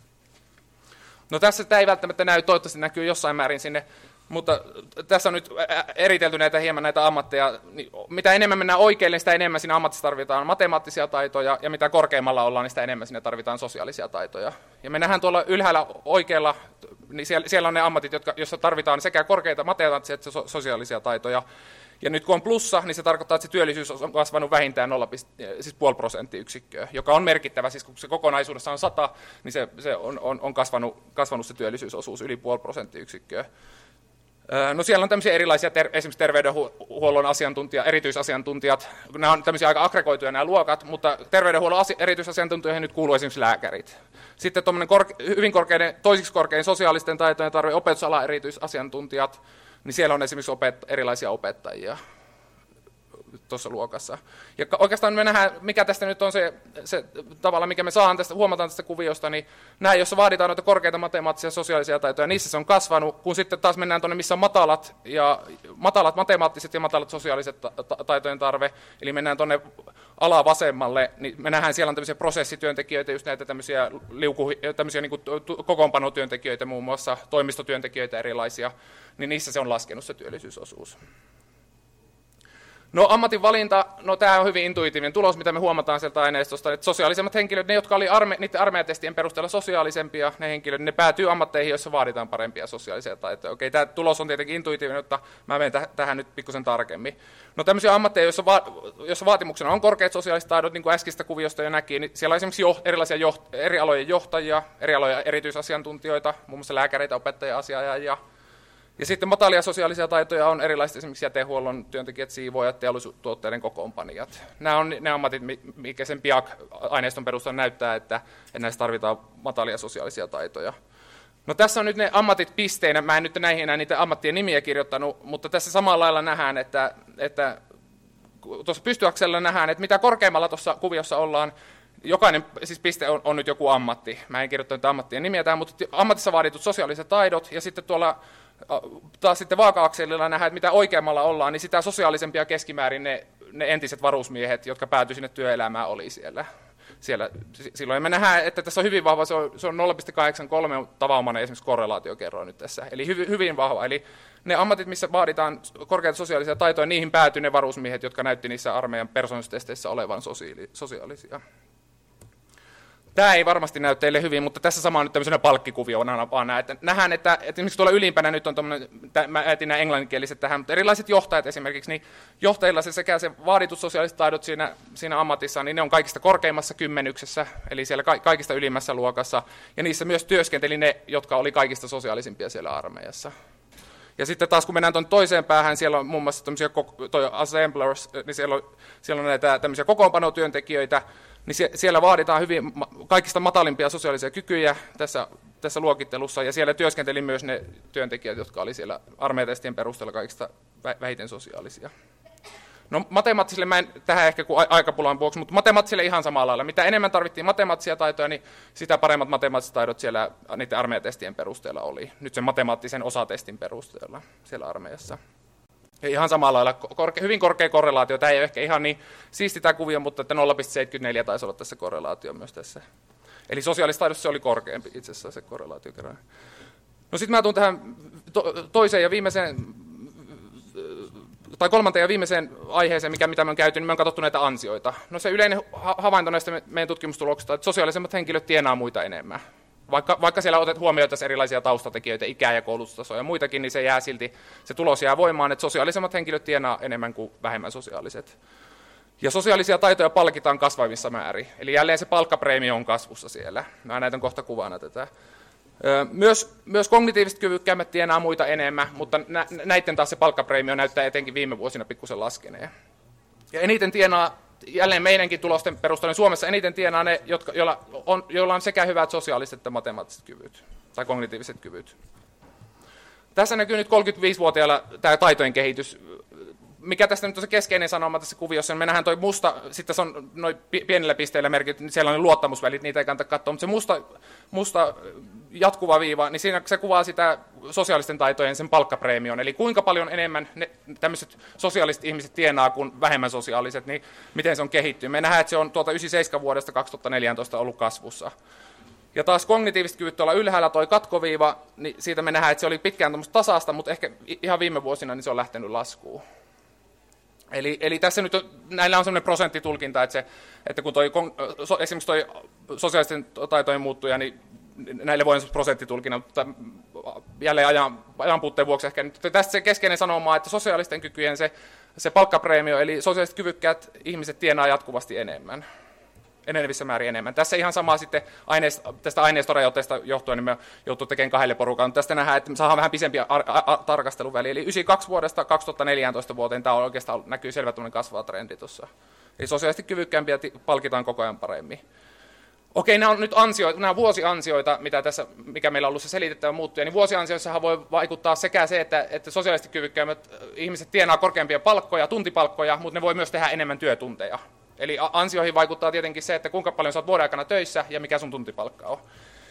No tässä tämä ei välttämättä näy, toivottavasti näkyy jossain määrin sinne, mutta tässä on nyt eritelty näitä hieman näitä ammatteja. Mitä enemmän mennään oikeille, niin sitä enemmän siinä ammatissa tarvitaan matemaattisia taitoja, ja mitä korkeammalla ollaan, niin sitä enemmän siinä tarvitaan sosiaalisia taitoja. Ja me nähdään tuolla ylhäällä oikealla, niin siellä, siellä on ne ammatit, jotka, joissa tarvitaan sekä korkeita matemaattisia että sosiaalisia taitoja. Ja nyt kun on plussa, niin se tarkoittaa, että se työllisyys on kasvanut vähintään nolla pilkku viisi prosenttiyksikköä, joka on merkittävä. Siis kun se kokonaisuudessa on sata, niin se, se on, on, on kasvanut, kasvanut se työllisyysosuus yli puoli prosenttiyksikköä. No siellä on tämmöisiä erilaisia, ter- esimerkiksi terveydenhuollon asiantuntijat, erityisasiantuntijat. Nämä on tämmöisiä aika aggregoituja nämä luokat, mutta terveydenhuollon asi- erityisasiantuntijoihin nyt kuuluu esimerkiksi lääkärit. Sitten tuommoinen kor- hyvin korkeiden, toisiksi korkein sosiaalisten taitojen tarve, opetusalan erityisasiantuntijat, niin siellä on esimerkiksi opet- erilaisia opettajia tuossa luokassa. Ja oikeastaan me nähdään, mikä tästä nyt on se, se tavalla, mikä me saadaan tästä, huomataan tästä kuviosta, niin nämä, joissa vaaditaan noita korkeita matemaattisia ja sosiaalisia taitoja, niissä se on kasvanut, kun sitten taas mennään tuonne, missä on matalat, ja, matalat matemaattiset ja matalat sosiaaliset ta- ta- taitojen tarve, eli mennään tuonne alavasemmalle, niin me nähdään siellä on tämmöisiä prosessityöntekijöitä, just näitä tämmöisiä, liuku, tämmöisiä niin kuin kokoonpanotyöntekijöitä, muun muassa toimistotyöntekijöitä erilaisia, niin niissä se on laskenut se työllisyysosuus. No ammatin valinta, no tämä on hyvin intuitiivinen tulos, mitä me huomataan sieltä aineistosta, että sosiaalisemmat henkilöt, ne jotka oli arme, niiden armeijatestien perusteella sosiaalisempia, ne henkilöt, ne päätyy ammatteihin, joissa vaaditaan parempia sosiaalisia taitoja. Okei, tämä tulos on tietenkin intuitiivinen, mutta mä menen täh- tähän nyt pikkusen tarkemmin. No tämmöisiä ammatteja, joissa, va- joissa vaatimuksena on korkeat sosiaaliset taidot, niin kuin äskeistä kuviosta jo näki, niin siellä on esimerkiksi jo- erilaisia jo- eri alojen johtajia, eri alojen erityisasiantuntijoita, muun muassa lääkäreitä, opettajia, asiaajia. Ja sitten matalia sosiaalisia taitoja on erilaiset esimerkiksi jätehuollon työntekijät, siivoojat, teollisuustuotteiden kokoonpanijat. Nämä on ne ammatit, mikä sen P I A C-aineiston perusteella näyttää, että näissä tarvitaan matalia sosiaalisia taitoja. No tässä on nyt ne ammatit pisteinä. Mä en nyt näihin enää niitä ammattien nimiä kirjoittanut, mutta tässä samalla lailla nähdään, että, että tuossa pystyaksella nähdään, että mitä korkeammalla tuossa kuviossa ollaan, jokainen siis piste on, on nyt joku ammatti. Mä en kirjoittanut ammattien nimiä tähän, mutta ammatissa vaaditut sosiaaliset taidot ja sitten tuolla taas sitten vaaka-akselilla nähdään, että mitä oikeammalla ollaan, niin sitä sosiaalisempia keskimäärin ne, ne entiset varusmiehet, jotka päätyi sinne työelämään, oli siellä. siellä. Silloin me nähdään, että tässä on hyvin vahva, se on, se on nolla pilkku kahdeksankymmentäkolme tavanomainen esimerkiksi korrelaatiokerroin nyt tässä. Eli hyvin, hyvin vahva. Eli ne ammatit, missä vaaditaan korkeita sosiaalisia taitoja, niihin päätyy ne varusmiehet, jotka näytti niissä armeijan persoonallisuustesteissä olevan sosiaali- sosiaalisia. Tämä ei varmasti näy teille hyvin, mutta tässä sama on nyt tämmöisenä palkkikuviona vaan näin, että nähdään, että, että esimerkiksi tuolla ylimpänä nyt on tämmöinen, mä äitin nämä englanninkieliset tähän, mutta erilaiset johtajat esimerkiksi, niin johtajilla se sekä se vaaditut sosiaaliset taidot siinä, siinä ammatissa, niin ne on kaikista korkeimmassa kymmenyksessä, eli siellä ka- kaikista ylimmässä luokassa, ja niissä myös työskenteli ne, jotka oli kaikista sosiaalisimpia siellä armeijassa. Ja sitten taas kun mennään tuon toiseen päähän, siellä on muun muassa tämmöisiä toi assemblers, niin siellä on, siellä on näitä tämmöisiä kokoonpanotyöntekijöitä, niin siellä vaaditaan hyvin kaikista matalimpia sosiaalisia kykyjä tässä, tässä luokittelussa, ja siellä työskenteli myös ne työntekijät, jotka oli siellä armeijatestien perusteella kaikista vähiten sosiaalisia. No matemaattisille, mä en tähän ehkä kuin aikapulan vuoksi, mutta matemaattisille ihan samalla lailla. Mitä enemmän tarvittiin matemaattisia taitoja, niin sitä paremmat matemaattiset taidot siellä niiden armeijatestien perusteella oli. Nyt sen matemaattisen osatestin perusteella siellä armeijassa. Ja ihan samalla lailla, korke, hyvin korkea korrelaatio. Tämä ei ole ehkä ihan niin siisti tämä kuvio, mutta että nolla pilkku seitsemänkymmentäneljä taisi olla tässä korrelaatio myös tässä. Eli sosiaalisessa taidossa se oli korkeampi itse asiassa se korrelaatio kerran. No sitten mä tuun tähän to, toiseen ja viimeiseen, tai kolmanteen ja viimeiseen aiheeseen, mikä, mitä me on käyty, niin me on katsottu näitä ansioita. No se yleinen havainto näistä meidän tutkimustuloksista, että sosiaalisemmat henkilöt tienaa muita enemmän. Vaikka, vaikka siellä otet huomioitaisiin erilaisia taustatekijöitä, ikää ja koulutustasoja ja muitakin, niin se jää silti, se tulos jää voimaan, että sosiaalisemmat henkilöt tienaa enemmän kuin vähemmän sosiaaliset. Ja sosiaalisia taitoja palkitaan kasvavissa määrin. Eli jälleen se palkkapreemio on kasvussa siellä. Mä näytän kohta kuvana tätä. Myös, myös kognitiiviset kyvykkäämmät tienaa muita enemmän, mutta nä, näiden taas se palkkapreemio näyttää etenkin viime vuosina pikkusen laskeneen. Ja eniten tienaa, jälleen meidänkin tulosten perusteella, niin Suomessa eniten tienaa ne, jotka, joilla, on, joilla on sekä hyvät sosiaaliset että matemaattiset kyvyt, tai kognitiiviset kyvyt. Tässä näkyy nyt kolmekymmentäviisivuotiailla tämä taitojen kehitys. Mikä tästä nyt on se keskeinen sanoma tässä kuviossa, niin me nähdään toi musta, sitten se on noin pienillä pisteillä merkitty, niin siellä on ne luottamusvälit, niitä ei kannata katsoa, mutta se musta, musta jatkuva viiva, niin siinä se kuvaa sitä sosiaalisten taitojen sen palkkapreemion, eli kuinka paljon enemmän ne, tämmöiset sosiaaliset ihmiset tienaa kuin vähemmän sosiaaliset, niin miten se on kehittynyt. Me nähdään, että se on tuolta yhdeksänkymmentäseitsemän vuodesta kaksituhattaneljätoista ollut kasvussa. Ja taas kognitiiviset kyvyt tuolla ylhäällä, toi katkoviiva, niin siitä me nähdään, että se oli pitkään tämmöistä tasaista, mutta ehkä ihan viime vuosina niin se on lähtenyt laskuun. Eli, eli tässä nyt on, näillä on sellainen prosenttitulkinta, että, se, että kun toi, esimerkiksi toi sosiaalisten taitojen muuttuja, niin näille voi olla prosenttitulkinta, mutta jälleen ajan, ajan puutteen vuoksi ehkä. Nyt tästä se keskeinen sanoma, että sosiaalisten kykyjen se, se palkkapreemio, eli sosiaaliset kyvykkäät ihmiset tienaa jatkuvasti enemmän. Enenevissä määrin enemmän. Tässä ihan sama sitten aineist, tästä aineistorajoitteesta johtuen, niin me joutuu tekemään kahdelle porukalle. Tästä nähdään, että me saadaan vähän pisempi tarkasteluväli. Eli yhdeksänkymmentäkaksi vuodesta kaksituhattaneljätoista vuoteen tämä oikeastaan näkyy selvä kasvava trendi tuossa. Eli sosiaalisesti kyvykkäämpiä palkitaan koko ajan paremmin. Okei, nämä on nyt ansioita, nämä vuosiansioita, mitä tässä, mikä meillä on ollut se selitettävä muuttuja, niin vuosiansioissahan voi vaikuttaa sekä se, että, että sosiaalisesti kyvykkäämmät ihmiset tienaa korkeampia palkkoja, tuntipalkkoja, mutta ne voi myös tehdä enemmän työtunteja. Eli ansioihin vaikuttaa tietenkin se, että kuinka paljon sä oot vuoden aikana töissä ja mikä sun tuntipalkka on.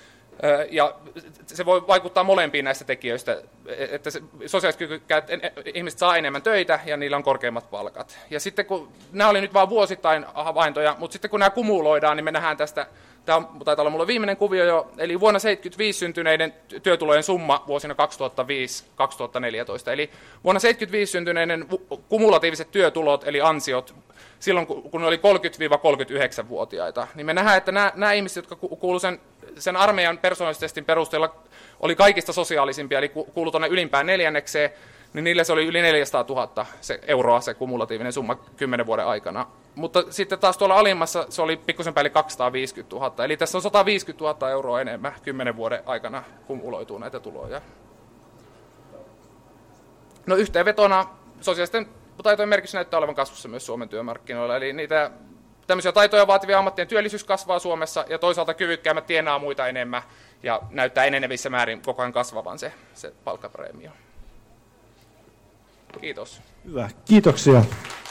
Ja se voi vaikuttaa molempiin näistä tekijöistä, että sosiaalisesti kyvykkäät ihmiset saa enemmän töitä ja niillä on korkeimmat palkat. Ja sitten kun, nämä oli nyt vain vuosittain havaintoja, mutta sitten kun nämä kumuloidaan, niin me nähdään tästä Tämä on, taitaa olla mulla viimeinen kuvio jo, eli vuonna seitsemänkymmentäviisi syntyneiden työtulojen summa vuosina kaksituhattaviisi kaksituhattaneljätoista. Eli vuonna seitsemänkymmentäviisi syntyneiden kumulatiiviset työtulot, eli ansiot, silloin kun ne oli kolmekymmentä kolmekymmentäyhdeksän-vuotiaita, niin me nähdään, että nämä, nämä ihmiset, jotka kuuluivat sen, sen armeijan persoonallistestin perusteella, oli kaikista sosiaalisimpia, eli kuului tuonne ylimpään neljännekseen, niin niille se oli yli neljäsataatuhatta se euroa se kumulatiivinen summa kymmenen vuoden aikana. Mutta sitten taas tuolla alimmassa se oli pikkusen päälle kaksisataaviisikymmentätuhatta, eli tässä on sata viisikymmentätuhatta euroa enemmän kymmenen vuoden aikana kumuloituu näitä tuloja. No yhteenvetona sosiaalisten taitojen merkitys näyttää olevan kasvussa myös Suomen työmarkkinoilla, eli niitä tämmöisiä taitoja vaativia ammattien työllisyys kasvaa Suomessa ja toisaalta kyvykkäämmät tienaa muita enemmän ja näyttää enenevissä määrin koko ajan kasvavan se, se palkkapreemio. Kiitos. Hyvä, kiitoksia.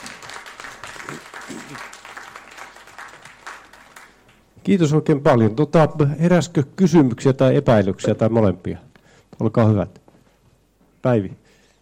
Kiitos oikein paljon. Tota, heräskö kysymyksiä tai epäilyksiä tai molempia? Olkaa hyvät. Päivi.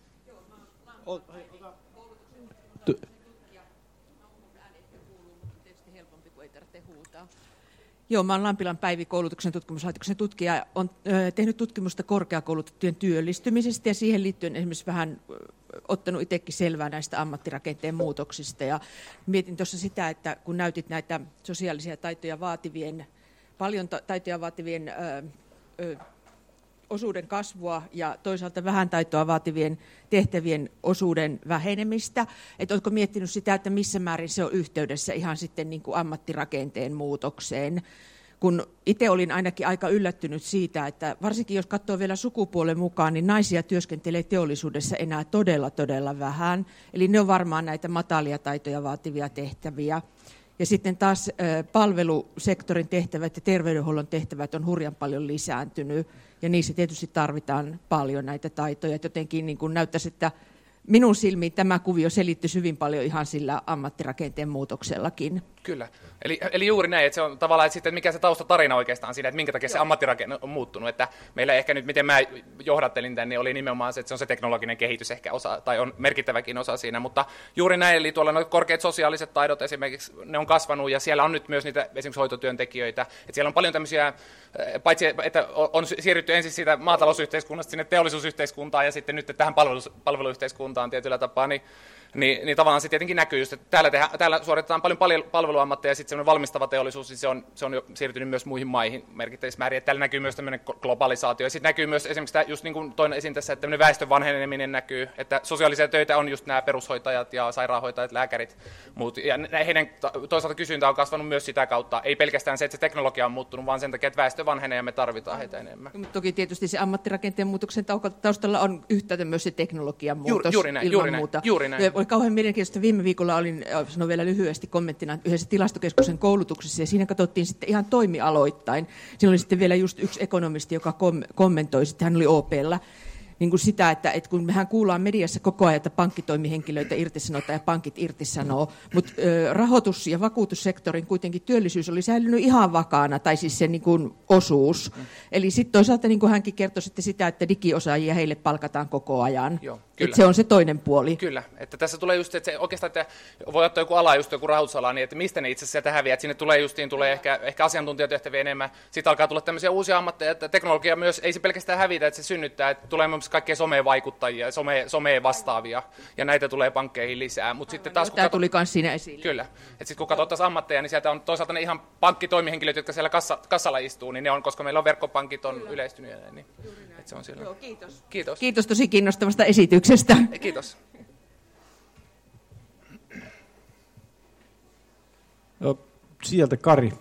Joo, mä olen Lampilan Päivi, koulutuksen tutkimuslaitoksen tutkija. Olen tehnyt tutkimusta korkeakoulutettujen työllistymisestä ja siihen liittyen esimerkiksi vähän ottanut itsekin selvää näistä ammattirakenteen muutoksista. Ja mietin tuossa sitä, että kun näytit näitä sosiaalisia taitoja vaativien, paljon taitoja vaativien ö, ö, osuuden kasvua ja toisaalta vähän taitoa vaativien tehtävien osuuden vähenemistä. Että oletko miettinyt sitä, että missä määrin se on yhteydessä ihan sitten niin kuin ammattirakenteen muutokseen? Kun itse olin ainakin aika yllättynyt siitä, että varsinkin jos katsoo vielä sukupuolen mukaan, niin naisia työskentelee teollisuudessa enää todella, todella vähän. Eli ne on varmaan näitä matalia taitoja vaativia tehtäviä. Ja sitten taas palvelusektorin tehtävät ja terveydenhuollon tehtävät on hurjan paljon lisääntynyt. Ja niissä tietysti tarvitaan paljon näitä taitoja. Et jotenkin niin kuin näyttäisi, että minun silmiin tämä kuvio selittyisi hyvin paljon ihan sillä ammattirakenteen muutoksellakin. Kyllä. Eli, eli juuri näin, että se on tavallaan, että sitten mikä se taustatarina oikeastaan siinä, että minkä takia Joo. se ammattirakenne on muuttunut. Että meillä ehkä nyt, miten mä johdattelin tänne, niin oli nimenomaan se, että se on se teknologinen kehitys ehkä osa, tai on merkittäväkin osa siinä. Mutta juuri näin, eli tuolla nuo korkeat sosiaaliset taidot esimerkiksi, ne on kasvanut, ja siellä on nyt myös niitä esimerkiksi hoitotyöntekijöitä. Että siellä on paljon tämmöisiä, paitsi että on siirrytty ensin siitä maatalousyhteiskunnasta sinne teollisuusyhteiskuntaan, ja sitten nyt tähän palvelu, palveluyhteiskuntaan tietyllä tapaa, niin Niin, niin tavallaan se tietenkin näkyy just, että täällä, tehdään, täällä suoritetaan paljon, paljon palveluammatteja ja sitten semmoinen valmistava teollisuus, niin se on, se on jo siirtynyt myös muihin maihin merkittävissä määrin. Että täällä näkyy myös tämmöinen globalisaatio ja sitten näkyy myös esimerkiksi tämä, just niin kuin toin esiin tässä, että tämmöinen väestön vanheneminen näkyy, että sosiaalisia töitä on just nämä perushoitajat ja sairaanhoitajat, lääkärit, muut. Ja heidän toisaalta kysyntä on kasvanut myös sitä kautta, ei pelkästään se, että se teknologia on muuttunut, vaan sen takia, että väestö vanhenee ja me tarvitaan heitä enemmän. Mutta toki tietysti se ammattirakenteen muutoksen taustalla on yhtä myös se teknologian muutos juuri, juuri näin, ilman juuri muuta. Näin, juuri näin. Oli kauhean mielenkiintoista. Viime viikolla olin, sanon vielä lyhyesti kommenttina, yhdessä tilastokeskuksen koulutuksessa, ja siinä katsottiin sitten ihan toimialoittain. Siinä oli sitten vielä just yksi ekonomisti, joka kom- kommentoi, sitten hän oli O P:llä, niin kuin sitä, että, että kun mehän kuullaan mediassa koko ajan, että pankkitoimihenkilöitä irtisanotaan ja pankit irtisanoo, mutta ö, rahoitus- ja vakuutussektorin kuitenkin työllisyys oli säilynyt ihan vakaana, tai siis se niin kuin osuus. Mm. Eli sitten toisaalta niin kuin hänkin kertoi sitten sitä, että digiosaajia heille palkataan koko ajan. Joo, että se on se toinen puoli. Kyllä, että tässä tulee just, että se oikeastaan, että voi ottaa joku ala, just joku rahoitusala, niin että mistä ne itse asiassa sieltä häviää, että sinne tulee justiin, tulee ehkä, ehkä asiantuntijatehtäviä enemmän, sitten alkaa tulla tämmöisiä uusia ammatteja, että teknologia myös, ei se pelkästään hävitä, että se synnyttää, että tulee myös kaikkea some-vaikuttajia, some, some-vastaavia, ja näitä tulee pankkeihin lisää. Mut sitten taas, tämä tuli myös siinä esille. Kyllä, että sitten kun katsotaan ammatteja, niin sieltä on toisaalta ne ihan pankkitoimihenkilöt, jotka siellä kassa, kassalla istuu, niin ne on, koska meillä on verkkopankit on Kyllä. yleistynyt, niin että se on siellä. Joo, kiitos. Kiitos. Kiitos tosi kiinnostavasta esityksestä. Kiitos. Sieltä Kari.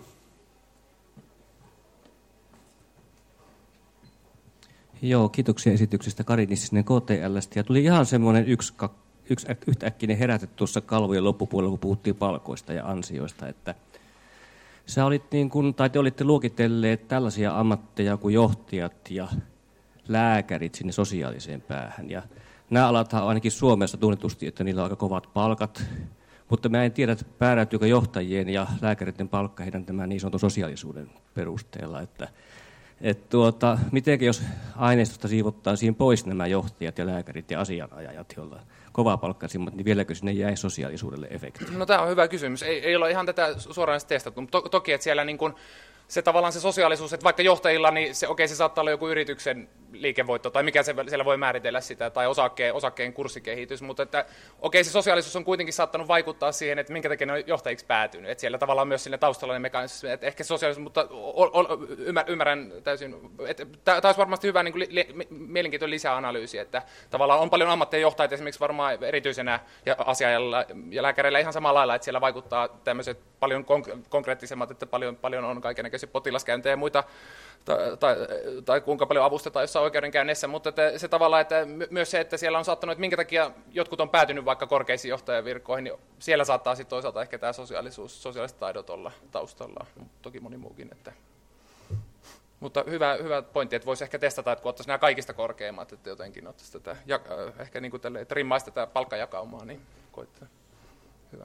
Joo, kiitoksia esityksestä Kari Nissinen K T L:stä. Ja tuli ihan semmoinen yksi, yksi yhtäkkinen heräte tuossa kalvojen loppupuolella, kun puhuttiin palkoista ja ansioista, että sä olit niin kuin, tai te olitte luokitelleet tällaisia ammatteja kuin johtajat ja lääkärit sinne sosiaaliseen päähän. Ja nämä alathan on ainakin Suomessa tunnetusti, että niillä on aika kovat palkat, mutta mä en tiedä, että pääräytyykö johtajien ja lääkäreiden palkka heidän tämän niin sanotun sosiaalisuuden perusteella, että Et tuota, mitenkin jos aineistosta siivottaisiin pois nämä johtajat ja lääkärit ja asianajajat, joilla on kovaa palkkaisimmat, niin vieläkö sinne jäi sosiaalisuudelle efekti? No tämä on hyvä kysymys. Ei, ei ole ihan tätä suoraan testattu, mutta to, toki, että siellä niin kuin se tavallaan se sosiaalisuus, että vaikka johtajilla, niin se, okei, se saattaa olla joku yrityksen liikevoitto, tai mikä se, siellä voi määritellä sitä, tai osakkeen, osakkeen kurssikehitys, mutta että, okei, se sosiaalisuus on kuitenkin saattanut vaikuttaa siihen, että minkä takia ne on johtajiksi päätynyt, että siellä tavallaan myös sinne taustalla ne mekanismi, että ehkä sosiaalisuus, mutta o, o, ymmärrän täysin, että tämä olisi varmasti hyvä niin kuin li, li, mielenkiintoinen lisäanalyysi, että tavallaan on paljon ammattijohtajia esimerkiksi varmaan erityisenä ja asiajalla ja lääkäreillä ihan samalla lailla, että siellä vaikuttaa tämmöiset paljon konkreettisemmat, että paljon, paljon on kaikennäköisiä potilaskäyntejä ja muita, tai, tai, tai kuinka paljon avustetaan jossain oikeudenkäynnissä, mutta että se tavallaan, että myös se, että siellä on saattanut, että minkä takia jotkut on päätynyt vaikka korkeisiin johtajavirkoihin, niin siellä saattaa sitten toisaalta ehkä tämä sosiaalisuus, sosiaaliset taidot olla taustalla, toki moni muukin. Että. Mutta hyvä, hyvä pointti, että voisi ehkä testata, että kun ottaisi nämä kaikista korkeimmat, että jotenkin ottaisi tätä, ehkä niin kuin tälle, että rimmaisi tätä palkkajakaumaa, niin koittaa. Hyvä.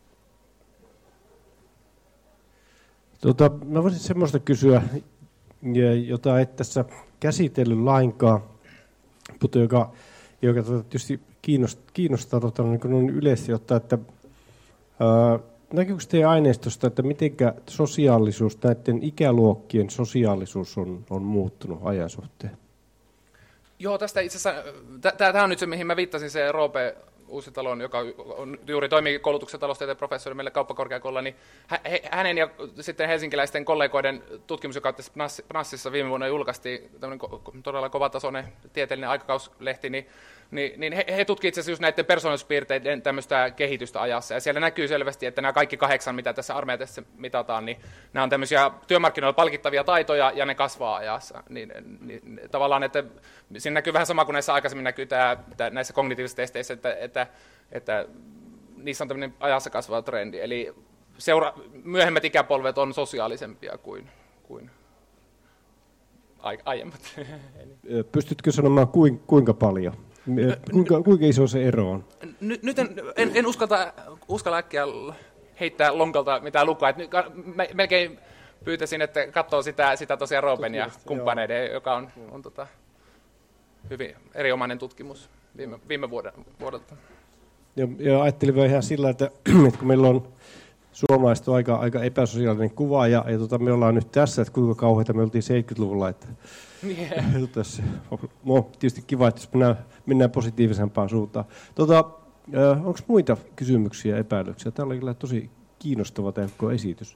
Tota, mä voisin semmoista kysyä, jota et tässä käsitellyt lainkaan, mutta joka, joka tota, tietysti kiinnostaa, kiinnostaa tota, niin yleisesti ottaa, että ää, näkyykö teidän aineistosta, että miten sosiaalisuus, näiden ikäluokkien sosiaalisuus on, on muuttunut ajan suhteen? Joo, tästä itse asiassa, tämä on nyt se, mihin mä viittasin, se Roope Uusitalon, joka on, juuri toimii koulutuksen taloustieteen professori meille kauppakorkeakoululla, niin hänen ja sitten helsinkiläisten kollegoiden tutkimus, joka tässä Pnassissa viime vuonna julkaistiin, tämmöinen todella kovatasoinen tieteellinen aikakauslehti, niin, niin, niin he, he tutkivat itse asiassa just näiden persoonallisuuspiirteiden tämmöistä kehitystä ajassa, ja siellä näkyy selvästi, että nämä kaikki kahdeksan, mitä tässä armeijassa mitataan, niin nämä on tämmöisiä työmarkkinoilla palkittavia taitoja, ja ne kasvaa ajassa, niin, niin tavallaan, että siinä näkyy vähän sama kuin näissä aikaisemmin näkyy tämä, tämä, näissä kognitiivisissa testeissä, että, että että niissä on tämmöinen ajassa kasvava trendi. Eli seura- myöhemmät ikäpolvet on sosiaalisempia kuin, kuin aiemmat. Pystytkö sanomaan kuinka paljon? Kuinka, kuinka iso se ero on? Nyt en, en, en uskalta, uskalla äkkiä heittää lonkalta mitään lukua. Et melkein pyytäisin, että katsoo sitä, sitä tosiaan Roopen ja kumppaneiden, joo, joka on, on tota, hyvin erinomainen tutkimus viime, viime vuoden, vuodelta. Ja, ja ajattelin vähän ihan sillä, että, että kun meillä on suomalaiset on aika, aika epäsosiaalinen kuva, ja, ja tota, me ollaan nyt tässä, että kuinka kauheita me oltiin seitsemänkymmentäluvulla. Että, yeah. No, tietysti kiva, että mennään, mennään positiivisempaan suuntaan. Tota, onko muita kysymyksiä ja epäilyksiä? Tämä oli kyllä tosi kiinnostava tämä esitys.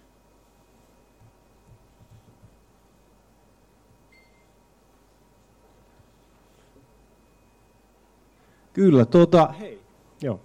Kyllä, tuota, hei, joo.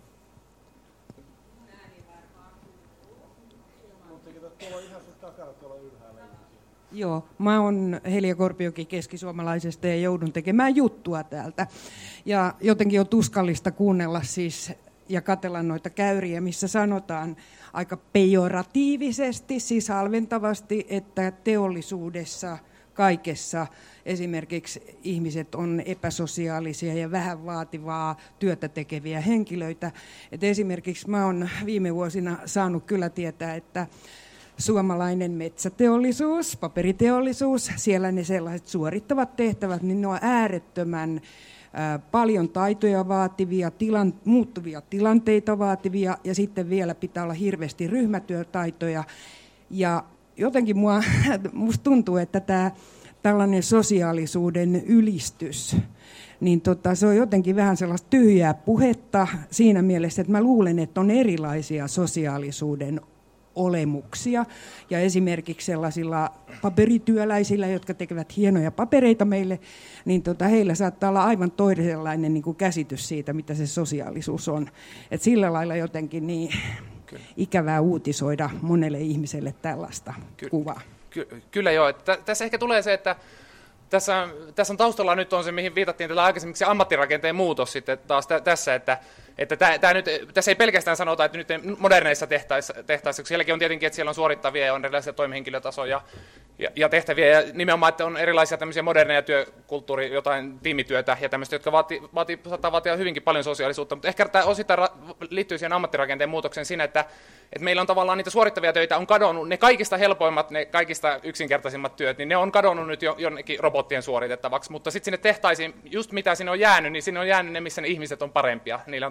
Joo, mä oon Helia Korpioki keskisuomalaisesta ja joudun tekemään juttua täältä. Ja jotenkin on tuskallista kuunnella siis ja katsella noita käyriä, missä sanotaan aika pejoratiivisesti, siis halventavasti, että teollisuudessa kaikessa esimerkiksi ihmiset on epäsosiaalisia ja vähän vaativaa työtä tekeviä henkilöitä. Et esimerkiksi mä oon viime vuosina saanut kyllä tietää, että suomalainen metsäteollisuus, paperiteollisuus, siellä ne sellaiset suorittavat tehtävät, niin ne on äärettömän ää, paljon taitoja vaativia, tilan, muuttuvia tilanteita vaativia, ja sitten vielä pitää olla hirveästi ryhmätyötaitoja. Ja jotenkin mua, musta tuntuu, että tämä tällainen sosiaalisuuden ylistys, niin tota, se on jotenkin vähän sellaista tyhjää puhetta siinä mielessä, että mä luulen, että on erilaisia sosiaalisuuden olemuksia. Ja esimerkiksi sellaisilla paperityöläisillä, jotka tekevät hienoja papereita meille, niin tota, heillä saattaa olla aivan toisenlainen niin kuin käsitys siitä, mitä se sosiaalisuus on. Et sillä lailla jotenkin niin Kyllä. ikävää uutisoida monelle ihmiselle tällaista Kyllä. kuvaa. Ky- kyllä joo. Että tässä ehkä tulee se, että tässä, tässä on taustalla nyt on se, mihin viitattiin tällä aikaisemmin, se ammattirakenteen muutos sitten taas t- tässä, että, että tää, tää nyt, tässä ei pelkästään sanota, että nyt moderneissa tehtaissa, tehtaissa, koska sielläkin on tietenkin, että siellä on suorittavia ja on erilaisia toimihenkilötasoja ja, ja tehtäviä, ja nimenomaan, että on erilaisia tämmöisiä moderneja työkulttuuri, jotain tiimityötä ja tämmöistä, jotka vaatii, vaatii, saattaa vaatia hyvinkin paljon sosiaalisuutta, mutta ehkä tämä osittain ra- liittyy siihen ammattirakenteen muutokseen siinä, että että meillä on tavallaan niitä suorittavia töitä on kadonnut, ne kaikista helpoimmat, ne kaikista yksinkertaisimmat työt, niin ne on kadonnut nyt jo, jonnekin robottien suoritettavaksi, mutta sitten sinne tehtaisiin, just mitä sinne on jäänyt, niin sinne on jäänyt ne, missä ne ihmiset on parempia. Niillä on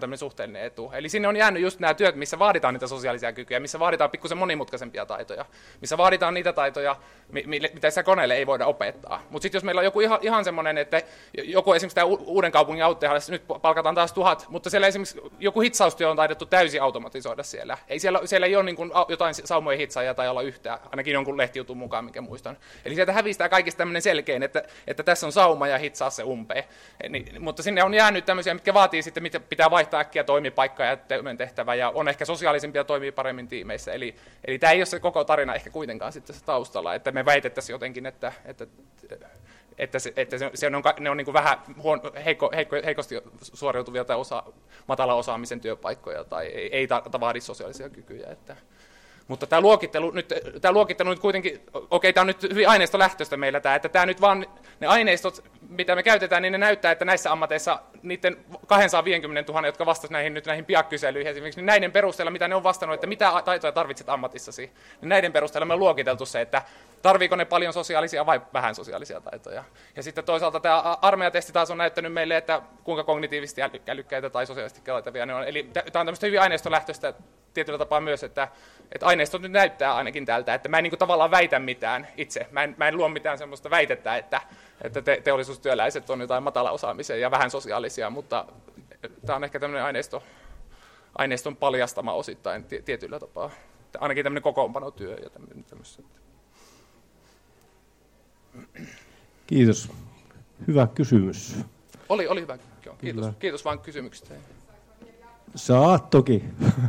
tämmöinen suhteellinen etu. Eli sinne on jäänyt just nämä työt, missä vaaditaan niitä sosiaalisia kykyjä, missä vaaditaan pikkusen monimutkaisempia taitoja, missä vaaditaan niitä taitoja, mitä sitä koneelle ei voida opettaa. Mutta sitten jos meillä on joku ihan, ihan semmoinen, että joku esimerkiksi tämä Uuden kaupungin auttehallissa, nyt palkataan taas tuhat, mutta siellä esimerkiksi joku hitsaustyö on taidettu täysin automatisoida siellä. Ei siellä, siellä ei ole niin kuin jotain saumojen hitsaajia tai olla yhtään, ainakin jonkun lehtijutun mukaan, minkä muistan. Eli sieltä hävistää kaikista tämmöinen selkein, että, että tässä on sauma ja hitsaa se umpeen. Niin, mutta sinne on jäänyt tämmöisiä, mitkä vaatii sitten, mitä pitää vaihtaa äkkiä toimipaikkaa ja tehtävää, ja on ehkä sosiaalisempia, toimii paremmin tiimeissä. Eli, eli tämä ei ole se koko tarina ehkä kuitenkaan sitten se taustalla, että me väitettäisiin jotenkin, että, että, että, se, että se, se on, ne on niin kuin vähän huon, heikko, heikko, heikosti suoriutuvia tai osa, matala osaamisen työpaikkoja tai ei, ei ta, vaadi sosiaalisia kykyjä. Että. Mutta tämä luokittelu nyt, tämä luokittelu nyt kuitenkin, okei, tämä on nyt hyvin aineistolähtöistä meillä tämä, että tämä nyt vaan, ne aineistot, mitä me käytetään, niin ne näyttää, että näissä ammateissa niiden kaksisataaviisikymmentätuhatta, jotka vastasivat näihin, nyt näihin piakkyselyihin esimerkiksi, niin näiden perusteella, mitä ne on vastannut, että mitä taitoja tarvitset ammatissasi, niin näiden perusteella me on luokiteltu se, että tarviiko ne paljon sosiaalisia vai vähän sosiaalisia taitoja. Ja sitten toisaalta tämä armeijatesti taas on näyttänyt meille, että kuinka kognitiivisesti älykkäitä tai sosiaalisesti kelaitavia ne on. Eli tämä on tämmöistä hyvin aineistolähtöistä tietyllä tapaa myös, että, että aineistot nyt näyttää ainakin tältä, että mä en niin kuin tavallaan väitä mitään itse. Mä en, mä en luo mitään semmoista väitettä, että, että te, teollisuustyöläiset on jotain matala osaamisia ja vähän sosiaalisia, mutta tämä on ehkä tämmöinen aineisto, aineiston paljastama osittain tietyllä tapaa. Ainakin tämmöinen kokoonpanotyö ja tämmöistä. Kiitos. Hyvä kysymys. Oli, oli hyvä. Joo, kiitos. Kiitos vaan kysymyksestä. Saat toki.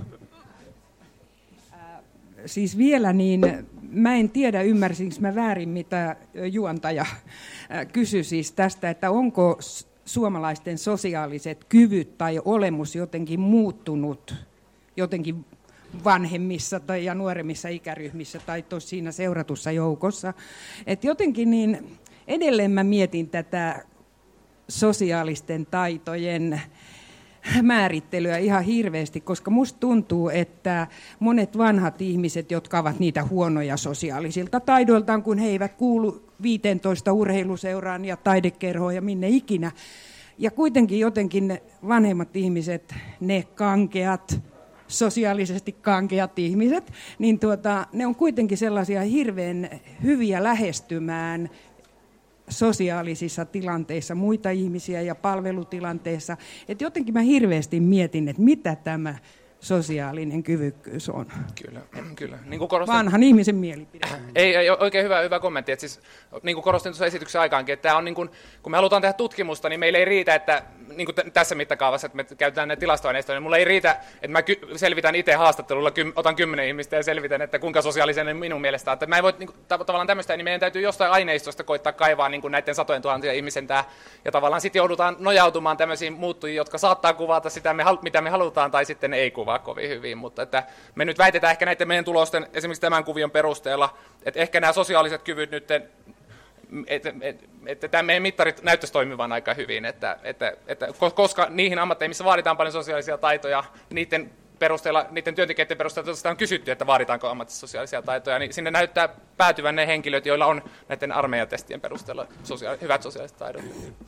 Siis vielä niin, mä en tiedä ymmärsinkö mä väärin, mitä juontaja kysyi siis tästä, että onko suomalaisten sosiaaliset kyvyt tai olemus jotenkin muuttunut jotenkin vanhemmissa tai ja nuoremmissa ikäryhmissä tai tuossa siinä seuratussa joukossa. Et jotenkin niin edelleen mä mietin tätä sosiaalisten taitojen määrittelyä ihan hirveästi, koska musta tuntuu, että monet vanhat ihmiset, jotka ovat niitä huonoja sosiaalisilta taidoiltaan, kun he eivät kuulu viisitoista urheiluseuraan ja taidekerhoon ja minne ikinä, ja kuitenkin jotenkin ne vanhemmat ihmiset, ne kankeat, sosiaalisesti kankeat ihmiset, niin tuota, ne on kuitenkin sellaisia hirveän hyviä lähestymään sosiaalisissa tilanteissa muita ihmisiä ja palvelutilanteissa. Et jotenkin mä hirveästi mietin, että mitä tämä sosiaalinen kyvykkyys on. Kyllä, kyllä. Niin kuin korostin, vanhan ihmisen mielipide. Ei, ei oikein hyvä, hyvä kommentti. Että siis, niin kuin korostin tuossa esityksen aikaankin, että tämä on niin kuin, kun me halutaan tehdä tutkimusta, niin meillä ei riitä, että niin kuin t- tässä mittakaavassa, että me käytetään ne tilastoaineistoja, niin mulla ei riitä, että mä ky- selvitän itse haastattelulla, ky- otan kymmenen ihmistä ja selvitän, että kuinka sosiaalisen minun mielestä. Että mä en voi niin kuin, tav- tavallaan tämmöistä, niin meidän täytyy jostain aineistosta koittaa kaivaa niin kuin näiden satojen tuhansien ihmisen tää, ja tavallaan sitten joudutaan nojautumaan tämmöisiin muuttujiin, jotka saattaa kuvata sitä, me hal- mitä me halutaan, tai sitten ei kuvaa kovin hyvin, mutta että me nyt väitetään ehkä näiden meidän tulosten, esimerkiksi tämän kuvion perusteella, että ehkä nämä sosiaaliset kyvyt nyt, että et, et, et, tämä meidän mittarit näyttäisi toimivan aika hyvin, että, että, että koska niihin ammatteihin, missä vaaditaan paljon sosiaalisia taitoja, niiden perusteella, niiden työntekijöiden perusteella sitä on kysytty, että vaaditaanko ammatissa sosiaalisia taitoja, niin sinne näyttää päätyvän ne henkilöt, joilla on näiden armeijatestien perusteella sosiaali- hyvät sosiaaliset taidot.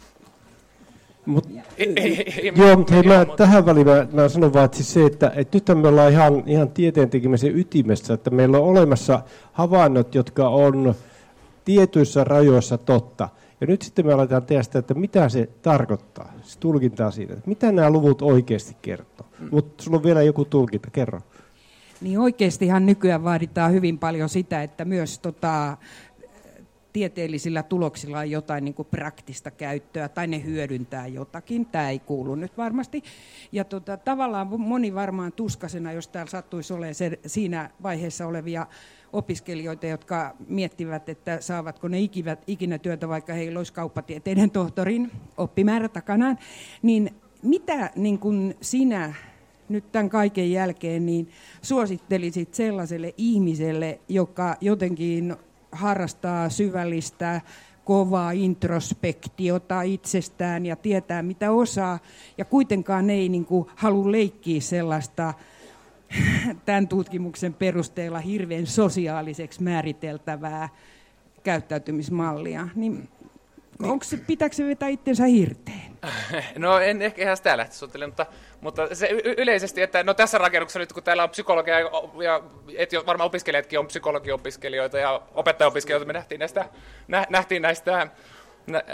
Mut, ei, ei, ei, joo, mutta hei, mä, tähän väliin mä, mä sanon vaan, että, siis se, että, että nythän me ollaan ihan, ihan tieteen tekemisen ytimessä, että meillä on olemassa havainnot, jotka on tietyissä rajoissa totta. Ja nyt sitten me aletaan tehdä sitä, että mitä se tarkoittaa, se tulkintaa siitä, että mitä nämä luvut oikeasti kertoo. Mm. Mutta sulla on vielä joku tulkinta, kerro. Niin oikeastihan nykyään vaaditaan hyvin paljon sitä, että myös tota, tieteellisillä tuloksilla on jotain niin kuin praktista käyttöä tai ne hyödyntää jotakin. Tämä ei kuulu nyt varmasti. Ja tota, tavallaan moni varmaan tuskasena, jos täällä sattuisi olemaan se, siinä vaiheessa olevia opiskelijoita, jotka miettivät, että saavatko ne ikivät, ikinä työtä, vaikka heillä olisi kauppatieteiden tohtorin oppimäärä takanaan, niin mitä niin kun sinä nyt tämän kaiken jälkeen niin suosittelisit sellaiselle ihmiselle, joka jotenkin harrastaa syvällistä, kovaa introspektiota itsestään ja tietää mitä osaa, ja kuitenkaan ei niin kuin halua leikkiä sellaista tämän tutkimuksen perusteella hirveän sosiaaliseksi määriteltävää käyttäytymismallia, niin onko se, pitääkö se vetää itsensä hirteen? No en ehkä ihan sitä lähtisi sottelemaan, mutta, mutta se y- yleisesti, että no tässä rakennuksessa nyt kun täällä on psykologia ja, ja et jo, varmaan opiskelijatkin on psykologiopiskelijoita ja opettajaopiskelijoita, me nähtiin näistä, nä, nähtiin näistä Nä,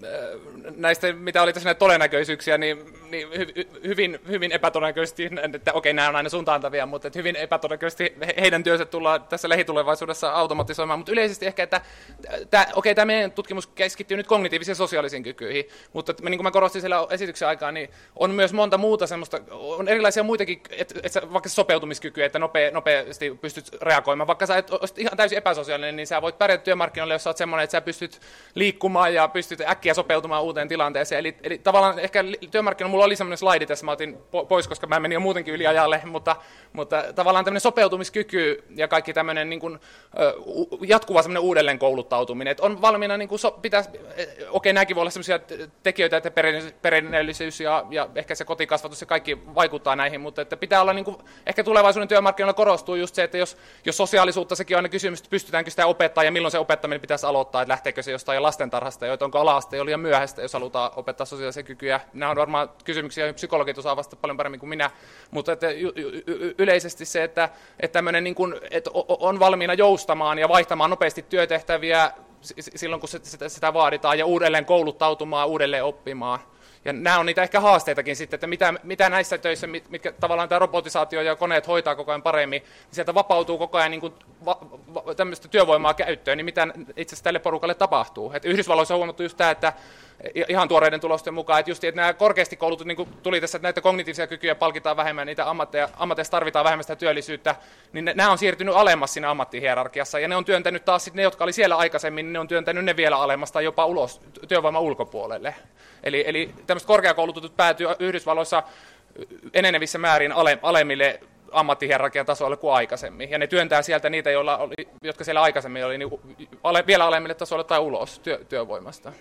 näistä, mitä oli tässä näitä todennäköisyyksiä, niin, niin hy, hyvin, hyvin epätodennäköisesti, että okei, nämä on aina suuntaantavia, mutta että hyvin epätodennäköisesti heidän työnsä tullaan tässä lähitulevaisuudessa automatisoimaan, mutta yleisesti ehkä, että tämä, okei, tämä meidän tutkimus keskittyy nyt kognitiivisiin sosiaalisiin kykyihin, mutta niin kuin mä korostin siellä esityksen aikaan, niin on myös monta muuta semmoista, on erilaisia muitakin, että, että vaikka sopeutumiskykyä, että nopea, nopeasti pystyt reagoimaan, vaikka sä et olisit ihan täysin epäsosiaalinen, niin sä voit pärjätä työmarkkinoille, jos sä oot semmoinen, että sä pystyt liikkumaan ja pystyt äkkiä sopeutumaan uuteen tilanteeseen. Eli, eli tavallaan ehkä työmarkkinoilla mulla oli semmoinen slaidi tässä, mä otin pois, koska mä menin jo muutenkin yli ajalle, mutta, mutta tavallaan tämmöinen sopeutumiskyky ja kaikki tämmöinen niin kuin, jatkuva semmoinen uudelleen kouluttautuminen, että on valmiina, niin kuin so, pitäisi, okei, nämäkin voi olla semmoisia tekijöitä, että perinnöllisyys ja, ja ehkä se kotikasvatus ja kaikki vaikuttaa näihin, mutta että pitää olla, niin kuin, ehkä tulevaisuuden työmarkkinoilla korostuu just se, että jos, jos sosiaalisuutta, sekin on aina kysymys, että pystytäänkö sitä opettaa ja milloin se opettaminen pitäisi aloittaa, että lähteekö se jostain lastentarhasta, joita onko ala-aste jo liian myöhäistä, jos halutaan opettaa sosiaalisia kykyjä. Nämä on varmaan kysymyksiä, joihin psykologit osaa vastata paljon paremmin kuin minä, mutta että y- y- yleisesti se, että, että, tämmöinen niin kuin, että on valmiina joustamaan ja vaihtamaan nopeasti työtehtäviä silloin, kun sitä, sitä vaaditaan, ja uudelleen kouluttautumaan, uudelleen oppimaan. Ja nämä on niitä ehkä haasteitakin sitten, että mitä, mitä näissä töissä, mitkä tavallaan tämä robotisaatio ja koneet hoitaa koko ajan paremmin, niin sieltä vapautuu koko ajan niin kuin va, va, tämmöistä työvoimaa käyttöön, niin mitä itse asiassa tälle porukalle tapahtuu. Et Yhdysvalloissa on huomattu just tämä, että ihan tuoreiden tulosten mukaan, että, just, että nämä korkeasti koulutut, niin kuin tuli tässä, että näitä kognitiivisia kykyjä palkitaan vähemmän, niitä ammatteja, ammatteissa tarvitaan vähemmän sitä työllisyyttä, niin ne, nämä on siirtynyt alemmas siinä ammattihierarkiassa, ja ne on työntänyt taas sit ne, jotka oli siellä aikaisemmin, niin ne on työntänyt ne vielä alemmas tai jopa ulos työvoiman ulkopuolelle. Eli, eli tämmöiset korkeakoulututut päätyy Yhdysvalloissa enenevissä määrin ale, alemmille ammattihierarkian tasoille kuin aikaisemmin, ja ne työntää sieltä niitä, joilla oli, jotka siellä aikaisemmin oli, niin ale, vielä alemmille tasoille tai ulos työ, työvoimasta.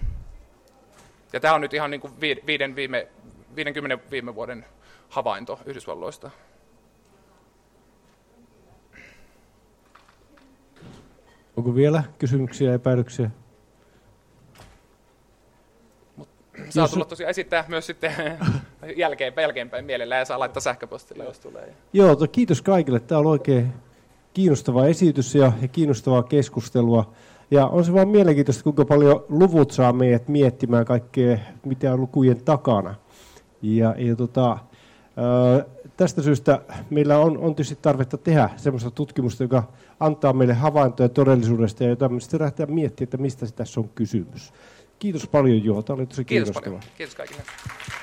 Ja tämä on nyt ihan niin kuin viiden viime, viidenkymmenen viime vuoden havainto Yhdysvalloista. Onko vielä kysymyksiä ja epäilyksiä? Saa tulla tosiaan esittää myös sitten jälkeenpäin, jälkeenpäin mielellään ja saa laittaa sähköpostilla, jos tulee. Joo, to, kiitos kaikille. Tämä on oikein kiinnostava esitys ja, ja kiinnostavaa keskustelua. Ja on se vaan mielenkiintoista, kuinka paljon luvut saa meidät miettimään kaikkea, mitä on lukujen takana. Ja, ja tota, ää, tästä syystä meillä on, on tietysti tarvetta tehdä sellaista tutkimusta, joka antaa meille havaintoja todellisuudesta ja jota me sitten lähtee miettimään, että mistä tässä on kysymys. Kiitos paljon, Juho. Tämä oli tosi Kiitos kiinnostavaa. Paljon. Kiitos kaikille.